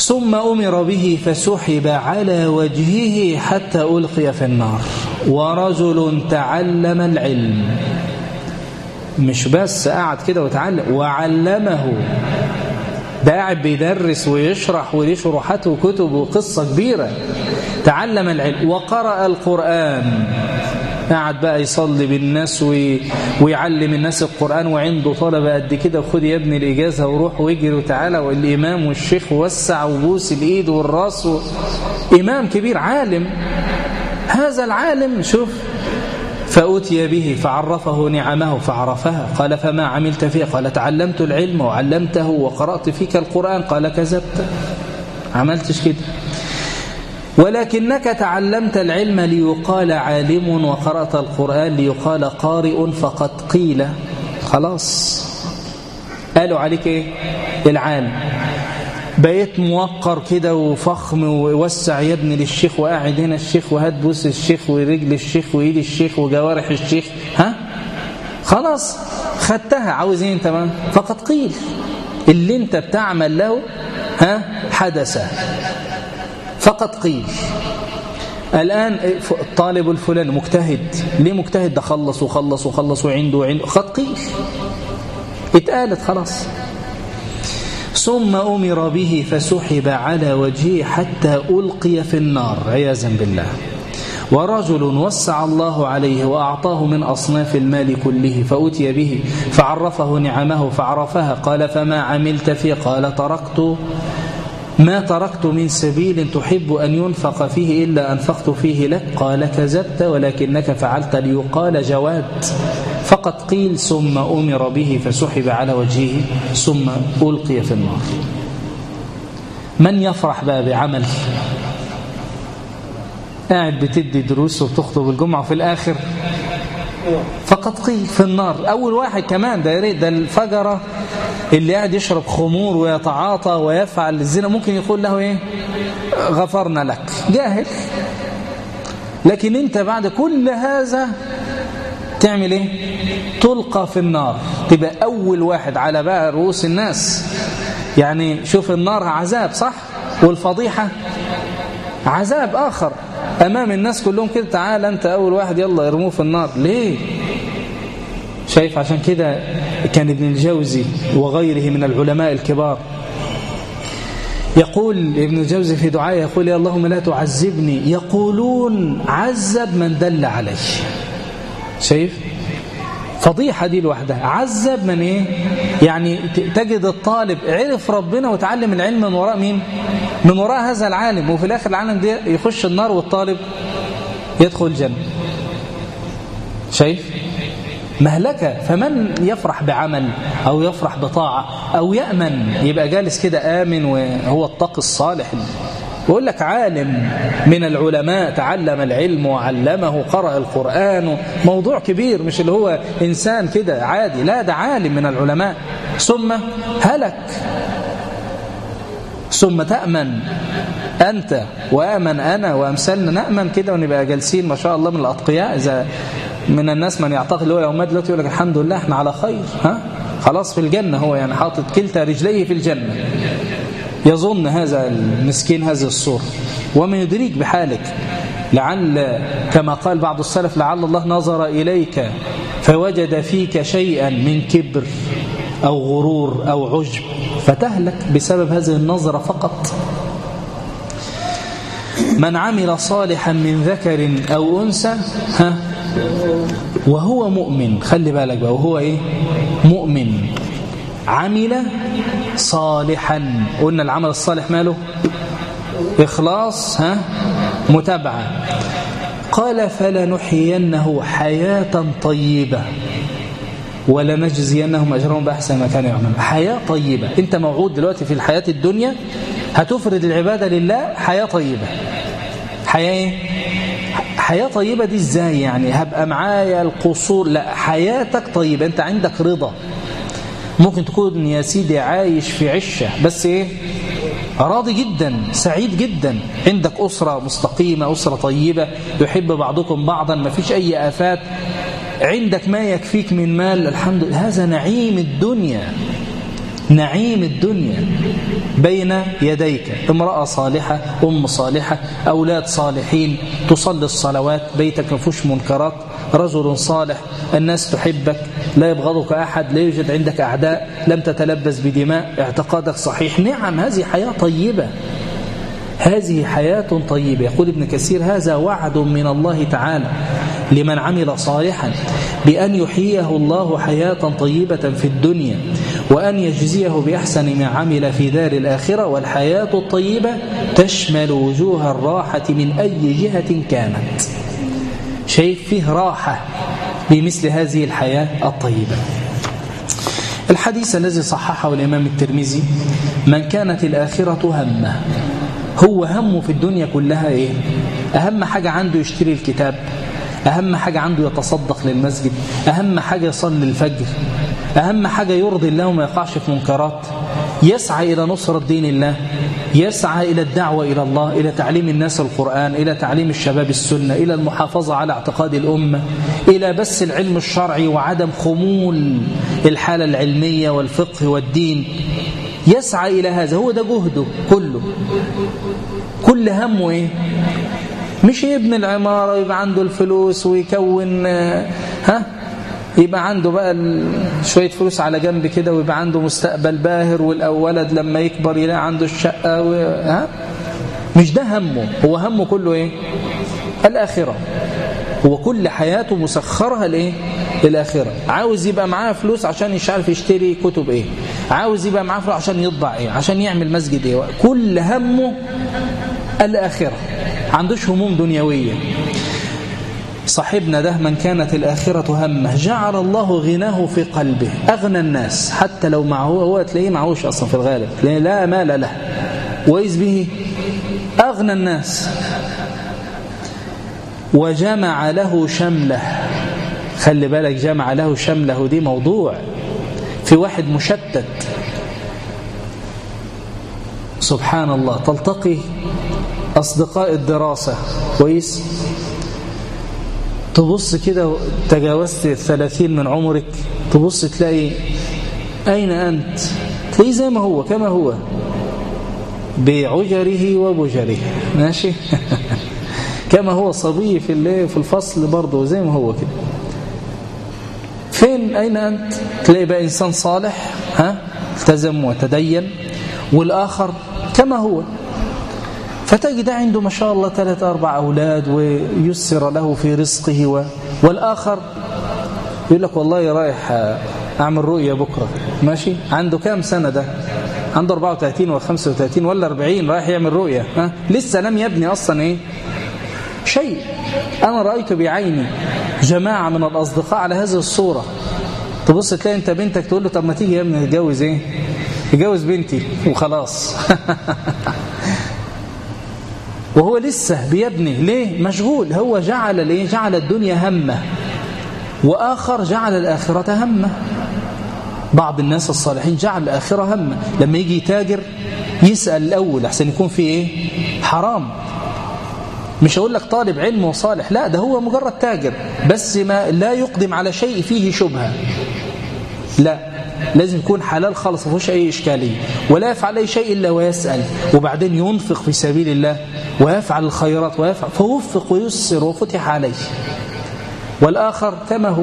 ثم أمر به فسحب على وجهه حتى ألقي في النار. ورجل تعلم العلم، مش بس قاعد كده وتعلم وعلمه، ده قاعد بيدرس ويشرح وليه شروحات وكتب وقصة كبيرة. تعلم العلم وقرأ القرآن، قاعد بقى يصلي بالناس وي... ويعلم الناس القرآن، وعنده طلبة قد كده، وخد يا ابني الإجازة وروح ويجري وتعالى، والإمام والشيخ وسع وبوس الإيد والراس و... إمام كبير عالم. هذا العالم شوف فأتي به فعرفه نعمه فعرفها، قال فما عملت فيه؟ قال تعلمت العلم وعلمته وقرأت فيك القرآن. قال كذبت، عملتش كده، ولكنك تعلمت العلم ليقال عالم وقرأت القرآن ليقال قارئ، فقد قيل. خلاص قالوا عليك ايه؟ العالم. بقيت موقر كده وفخم ووسع يا ابني للشيخ، وقاعد هنا الشيخ وهات بوس الشيخ ورجل الشيخ وإيد الشيخ وجوارح الشيخ. ها خلاص خدتها، عاوز ايه انت بقى؟ فقد قيل اللي انت بتعمل له ها حدث، فقد قيل. الآن الطالب الفلاني مجتهد، ليه مجتهد؟ ده خلص وخلص وخلص وعنده وعنده، قد قيل، اتقالت خلاص. ثم أمر به فسحب على وجهه حتى ألقي في النار عياذا بالله. ورجل وسع الله عليه وأعطاه من أصناف المال كله فأتي به فعرفه نعمه فعرفها، قال فما عملت فيه؟ قال تركت ما تركت من سبيل تحب أن ينفق فيه إلا أنفقت فيه لك. قال كذبت ولكنك فعلت ليقال جواد، فقد قيل. ثم أمر به فسحب على وجهه ثم ألقي في النار. من يفرح بقى بعمل؟ قاعد بتدي دروس وبتخطب الجمعة وفي الآخر فقد قيل في النار. أول واحد كمان ده يريد، ده الفجرة اللي قاعد يشرب خمور ويتعاطى ويفعل الزنا، ممكن يقول له ايه؟ غفرنا لك. جاهل. لكن انت بعد كل هذا تعمل ايه؟ تلقى في النار، تبقى اول واحد على بقى رؤوس الناس. يعني شوف النار عذاب صح، والفضيحة عذاب آخر امام الناس كلهم كده. تعال انت اول واحد يلا يرموه في النار. ليه؟ شايف؟ عشان كده كان ابن الجوزي وغيره من العلماء الكبار يقول، ابن الجوزي في دعاء يقول يا اللهم لا تعذبني، يقولون عذب من دل عليه. شايف؟ فضيحة دي لوحدها. عذب من ايه؟ يعني تجد الطالب عرف ربنا وتعلم العلم من وراء مين؟ من وراء هذا العالم، وفي الاخر العالم ده يخش النار والطالب يدخل الجنة. شايف؟ مهلكة. فمن يفرح بعمل أو يفرح بطاعة أو يأمن، يبقى جالس كده آمن وهو التقي الصالح. يقول لك عالم من العلماء تعلم العلم وعلمه قرأ القرآن، موضوع كبير، مش اللي هو إنسان كده عادي، لا ده عالم من العلماء. ثم هلك. ثم تأمن أنت وآمن أنا وأمثالنا، نأمن كده ونبقى جالسين ما شاء الله من الأتقياء. إذا من الناس من يعتقد اللي هو يوم دلوقتي يقول لك الحمد لله احنا على خير، ها خلاص في الجنة، هو يعني حاطط كلتا رجليه في الجنة، يظن هذا المسكين هذه الصورة. وما يدريك بحالك، لعل كما قال بعض السلف لعل الله نظر إليك فوجد فيك شيئا من كبر أو غرور أو عجب فتهلك بسبب هذه النظرة فقط. من عمل صالحا من ذكر أو أنثى ها وهو مؤمن، خلي بالك بقى، وهو إيه؟ مؤمن. عمل صالحا، قلنا العمل الصالح ماله؟ إخلاص، ها متابعة. قال فلنحيينه حياة طيبة ولنجزينهم أجرهم بأحسن ما كانوا يعملون. حياة طيبة، أنت موعود دلوقتي في الحياة الدنيا هتفرد العبادة لله، حياة طيبة. حياة حياة طيبة دي ازاي يعني؟ هبقى معايا القصور؟ لا، حياتك طيبة، انت عندك رضا. ممكن تكون يا سيدي عايش في عشة بس ايه؟ راضي جدا، سعيد جدا، عندك أسرة مستقيمة، أسرة طيبة، يحب بعضكم بعضا، ما فيش أي آفات، عندك ما يكفيك من مال، الحمد لله، هذا نعيم الدنيا. نعيم الدنيا بين يديك، امرأة صالحة، أم صالحة، أولاد صالحين، تصلي الصلوات، بيتك مفيهوش منكرات، رجل صالح، الناس تحبك، لا يبغضك أحد، لا يوجد عندك أعداء، لم تتلبس بدماء، اعتقادك صحيح. نعم، هذه حياة طيبة، هذه حياة طيبة. يقول ابن كثير: هذا وعد من الله تعالى لمن عمل صالحا بأن يحييه الله حياة طيبة في الدنيا وأن يجزيه بأحسن ما عمل في دار الآخرة. والحياة الطيبة تشمل وجوه الراحة من أي جهة كانت. شايف فيه راحة بمثل هذه الحياة الطيبة. الحديث الذي صححه الإمام الترمذي: من كانت الآخرة همه، هو همه في الدنيا كلها إيه؟ أهم حاجة عنده يشتري الكتاب، أهم حاجة عنده يتصدق للمسجد، أهم حاجة يصلي الفجر، أهم حاجة يرضي الله وما يقعش في منكرات، يسعى إلى نصرة دين الله، يسعى إلى الدعوة إلى الله، إلى تعليم الناس القرآن، إلى تعليم الشباب السنة، إلى المحافظة على اعتقاد الأمة، إلى بس العلم الشرعي وعدم خمول الحالة العلمية والفقه والدين. يسعى إلى هذا، هو ده جهده كله. كل همه إيه؟ مش يبني العمارة ويبقى عنده الفلوس ويكون ها يبقى عنده بقى شوية فلوس على جنب كده ويبقى عنده مستقبل باهر، والأولد لما يكبر يلاقي عنده الشقة و... ها؟ مش ده همه. هو همه كله إيه؟ الآخرة. هو كل حياته مسخرها لإيه؟ الآخرة. عاوز يبقى معاه فلوس عشان مش عارف يشتري كتب إيه، عاوز يبقى معاه فلوس عشان يطبع إيه، عشان يعمل مسجد إيه. كل همه الآخرة، عندوش هموم دنيوية. صاحبنا ده من كانت الآخرة همه جعل الله غناه في قلبه، أغنى الناس، حتى لو معه هو تلاقيه معهوش أصلا في الغالب، لأن لا مال له، وإذ به أغنى الناس. وجمع له شمله، خلي بالك، جمع له شمله دي موضوع. في واحد مشتت سبحان الله، تلتقي أصدقاء الدراسة كويس، تبص كده تجاوزت الثلاثين من عمرك، تبص تلاقي أين أنت؟ تلاقيه زي ما هو كما هو، بعجره وبجره، ماشي كما هو صبي في في الفصل برضه زي ما هو كده. فين أين أنت؟ تلاقي بقى إنسان صالح، ها، التزم وتدين، والآخر كما هو. فتجد عنده ما شاء الله ثلاث أربع أولاد ويسر له في رزقه و... والآخر يقول لك والله رايح أعمل رؤية بكرة، ماشي، عنده كام سنة ده؟ عنده أربعة وثلاثين ولا خمسة وثلاثين ولا أربعين، رايح يعمل رؤية، ها؟ لسه لم يبني أصلا إيه؟ شيء. أنا رأيت بعيني جماعة من الأصدقاء على هذه الصورة. تبص تلاقي أنت بنتك تقول له طب ما تيجي يا ابني نتجوز إيه؟ نتجوز بنتي وخلاص وهو لسه بيبني. ليه؟ مشغول. هو جعل ليه؟ جعل الدنيا همه، وآخر جعل الآخرة همه. بعض الناس الصالحين جعل الآخرة همه، لما يجي يتاجر يسأل الأول أحسن يكون في إيه؟ حرام. مش هقول لك طالب علم وصالح، لا، ده هو مجرد تاجر بس ما لا يقدم على شيء فيه شبهة، لا، لازم يكون حلال خالص ما فيهوش أي إشكالية، ولا يفعل أي شيء إلا ويسأل، وبعدين ينفق في سبيل الله ويفعل الخيرات ويفعل، فوفق ويسر وفتح عليه. والآخر كما هو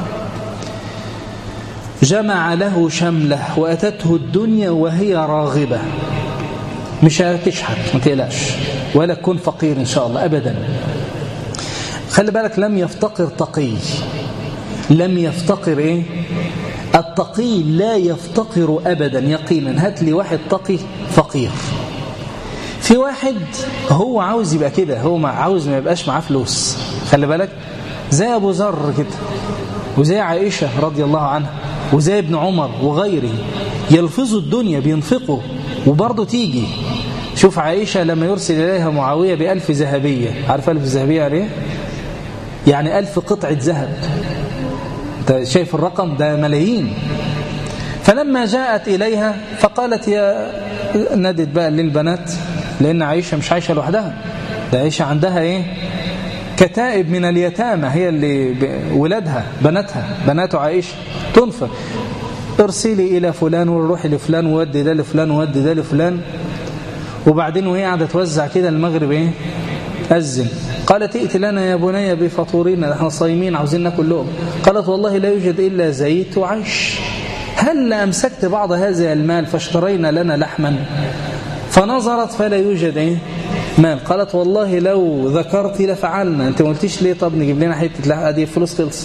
جمع له شمله وأتته الدنيا وهي راغبة. مش هتشحت، ما تقلقش، ولا تكون فقير إن شاء الله أبدا. خلي بالك، لم يفتقر تقي، لم يفتقر إيه؟ التقي لا يفتقر أبدا يقينا. هات لي واحد تقي فقير. في واحد هو عاوز يبقى كده، هو عاوز ما يبقاش معاه فلوس. خلي بالك، زي أبو ذر كده، وزي عائشة رضي الله عنها، وزي ابن عمر وغيره، يلفظوا الدنيا بينفقوا وبرضه تيجي. شوف عائشة لما يرسل إليها معاوية بألف ذهبية، عارف ألف ذهبية عليه؟ يعني ألف قطعة ذهب. أنت شايف الرقم ده؟ ملايين. فلما جاءت إليها فقالت يا نادت بقى للبنات، لأن عائشة مش عايشة لوحدها، ده عائشة عندها إيه؟ كتائب من اليتامى، هي اللي ولادها بناتها بنات عائشة تنفق. ارسلي إلى فلان وروحي لفلان وودي ده لفلان وودي ده لفلان. وبعدين وهي قاعدة توزع كده المغرب ايه أذن، قالت ائت لنا يا بني بفطورنا، احنا صايمين عاوزين ناكل لقمة. قالت والله لا يوجد إلا زيت وعيش، هل أمسكت بعض هذا المال فاشترينا لنا لحما؟ فنظرت فلا يوجد ايه مال. قالت والله لو ذكرت لفعلنا، انت ما قلتيش ليه؟ طب نجيب لنا حته لحمه، دي فلوس خلصت.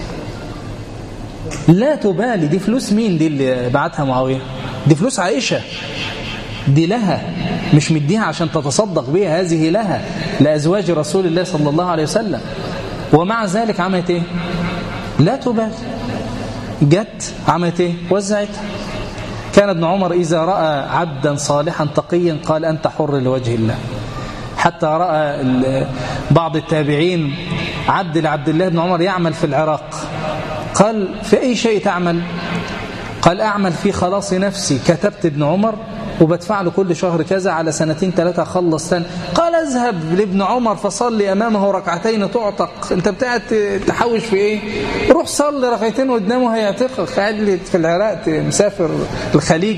لا تبالي دي فلوس مين دي اللي بعتها معاويه؟ دي فلوس عائشه، دي لها، مش مديها عشان تتصدق بيها، هذه لها لازواج رسول الله صلى الله عليه وسلم. ومع ذلك عملت ايه؟ لا تبالي، جت عملت ايه؟ وزعتها. كان ابن عمر إذا رأى عبدا صالحا تقيا قال أنت حر لوجه الله. حتى رأى بعض التابعين عبد لعبد الله بن عمر يعمل في العراق، قال في أي شيء تعمل؟ قال أعمل في خلاص نفسي، كتبت ابن عمر وبدفع له كل شهر كذا على سنتين ثلاثة خلص سنة. قال اذهب لابن عمر فصلي أمامه ركعتين تعتق. انت بتاعت تحوش في ايه؟ روح صلي ركعتين قدامه هيعتقك. قاعد لي في العراق مسافر الخليج.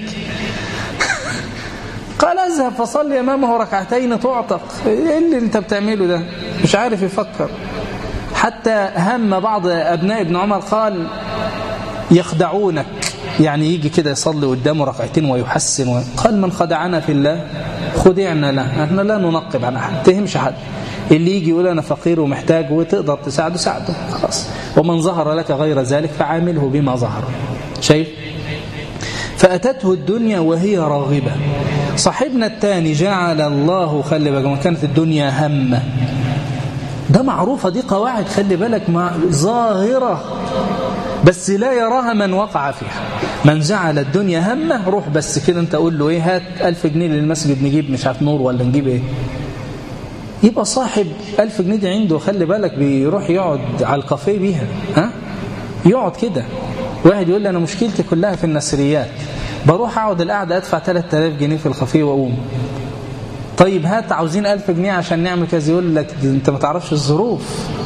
قال اذهب فصلي أمامه ركعتين تعتق. ايه اللي انت بتعمله ده؟ مش عارف يفكر. حتى هم بعض أبناء ابن عمر قال يخدعونك، يعني يجي كده يصلي قدامه ركعتين ويحسن و... قال من خدعنا في الله خدعنا له. احنا لا ننقب عن احد، تهمش حد. اللي يجي يقول انا فقير ومحتاج وتقدر تساعده ساعده خلاص. ومن ظهر لك غير ذلك فعامله بما ظهر. شايف؟ فأتته الدنيا وهي راغبة. صاحبنا الثاني جعل الله، خلي بالك ما كانت الدنيا همه، ده معروفة، دي قواعد خلي بالك، مع ظاهرة بس لا يراها من وقع فيها. من جعل الدنيا همه، روح بس كده انت قول له ايه، هات ألف جنيه للمسجد نجيب مش عارف نور ولا نجيب ايه، يبقى صاحب ألف جنيه دي عنده خلي بالك بيروح يقعد على الكافيه بيها. ها يقعد كده. واحد يقول لي انا مشكلتي كلها في النسريات، بروح اقعد القعده ادفع ثلاثة آلاف جنيه في الكافيه واقوم. طيب هات عاوزين ألف جنيه عشان نعمل كذا، يقول لك انت ما تعرفش الظروف.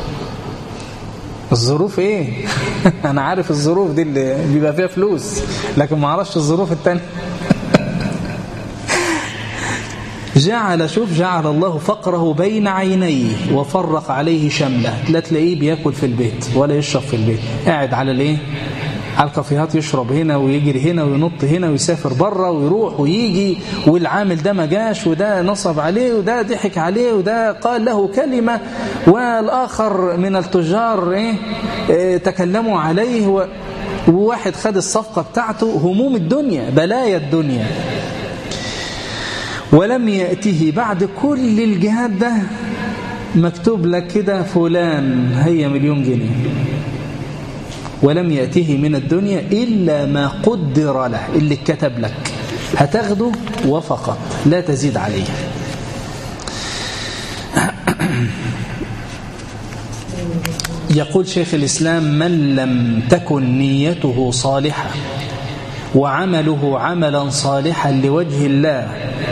الظروف ايه؟ انا عارف الظروف دي اللي بيبقى فيها فلوس، لكن ما اعرفش الظروف التانية. جعل، شوف، جعل الله فقره بين عينيه وفرق عليه شمله. لا تلاقيه بياكل في البيت ولا يشرب في البيت، قاعد على الايه، على الكافيهات، يشرب هنا ويجري هنا وينط هنا ويسافر بره ويروح ويجي، والعامل ده ما جاش وده نصب عليه وده ضحك عليه وده قال له كلمة والآخر من التجار إيه إيه تكلموا عليه، وواحد خد الصفقة بتاعته. هموم الدنيا، بلايا الدنيا. ولم يأته بعد كل الجهاد ده مكتوب لك كده فلان هي مليون جنيه، ولم يأته من الدنيا إلا ما قدر له، اللي كتب لك هتاخده وفقط لا تزيد عليه. يقول شيخ الإسلام من لم تكن نيته صالحة وعمله عملا صالحا لوجه الله،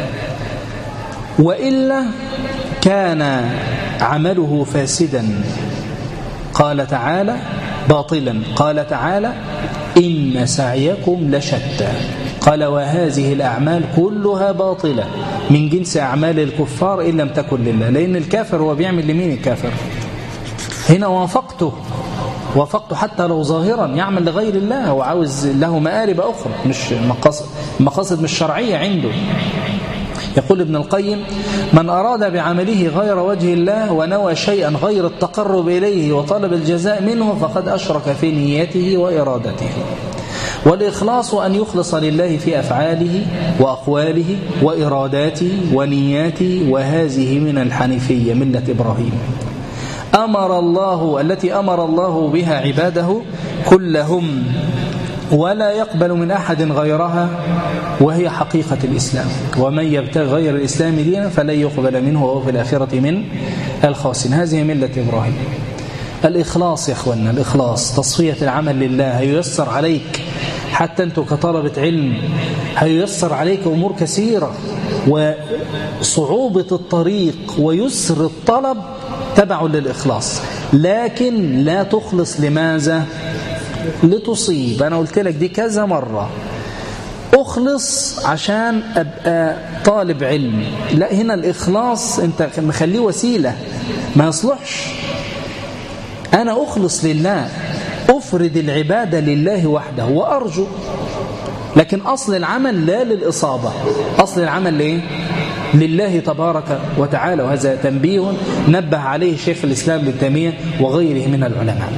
وإلا كان عمله فاسدا. قال تعالى باطلا، قال تعالى إن سعيكم لشتى. قال وهذه الأعمال كلها باطلة من جنس أعمال الكفار إن لم تكن لله. لأن الكافر هو بيعمل لمين؟ الكافر هنا وافقته، وافقته حتى لو ظاهرا يعمل لغير الله، وعاوز له مآرب أخرى، مش مقاصد, مقاصد مش شرعية عنده. يقول ابن القيم من أراد بعمله غير وجه الله ونوى شيئا غير التقرب إليه وطلب الجزاء منه فقد أشرك في نيته وإرادته. والإخلاص أن يخلص لله في أفعاله وأقواله وإراداته ونياته، وهذه من الحنيفية ملة إبراهيم أمر الله التي أمر الله بها عباده كلهم، ولا يقبل من أحد غيرها، وهي حقيقة الإسلام. ومن يبتغي غير الإسلام دينا فلن يقبل منه وهو في الآخرة من الخاسرين. هذه ملة إبراهيم. الإخلاص يا أخوانا، الإخلاص، تصفية العمل لله. هييسر عليك حتى أنتم كطلبة علم، هييسر عليك أمور كثيرة، وصعوبة الطريق ويسر الطلب تبع للإخلاص. لكن لا تخلص لماذا؟ لتصيب. أنا قلت لك دي كذا مرة. أخلص عشان أبقى طالب علم، لا، هنا الإخلاص أنت مخليه وسيلة ما يصلحش. أنا أخلص لله، أفرد العبادة لله وحده وأرجو، لكن أصل العمل لا للإصابة، أصل العمل ليه؟ لله تبارك وتعالى. وهذا تنبيه نبه عليه شيخ الإسلام ابن تيمية وغيره من العلماء.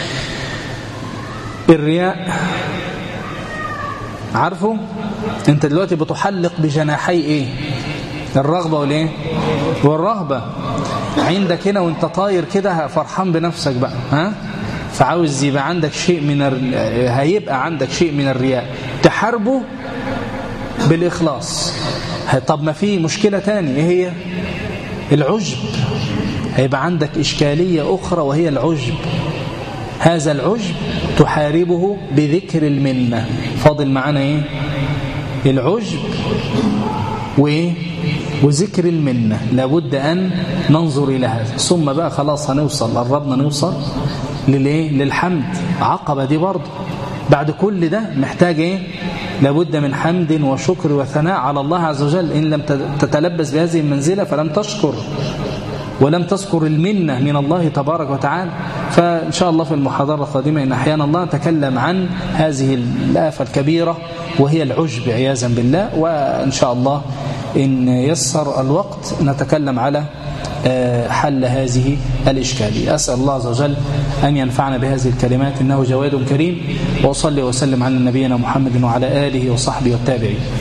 الرياء عارفه؟ انت دلوقتي بتحلق بجناحي ايه؟ الرغبة والايه؟ والرهبة. عندك هنا وانت طاير كده فرحان بنفسك بقى، ها؟ فعاوز يبقى عندك شيء من ال... هيبقى عندك شيء من الرياء، تحاربه بالإخلاص. طب ما في مشكلة تانية، ايه هي؟ العجب. هيبقى عندك إشكالية أخرى وهي العجب. هذا العجب تحاربه بذكر المنة. فاضل معنا ايه؟ العجب وايه؟ وذكر المنة. لابد أن ننظر إلى هذا. ثم بقى خلاص هنوصل، قربنا نوصل للايه؟ للحمد. عقبة دي برضه بعد كل ده محتاج ايه؟ لابد من حمد وشكر وثناء على الله عز وجل. إن لم تتلبس بهذه المنزلة فلم تشكر ولم تذكر المنة من الله تبارك وتعالى. فإن شاء الله في المحاضرة القادمة إن أحيانا الله نتكلم عن هذه الآفة الكبيرة وهي العجب عياذا بالله. وإن شاء الله إن يسر الوقت نتكلم على حل هذه الإشكالية. أسأل الله عز وجل أن ينفعنا بهذه الكلمات إنه جواد كريم. وأصلي وسلم على نبينا محمد وعلى آله وصحبه والتابعين.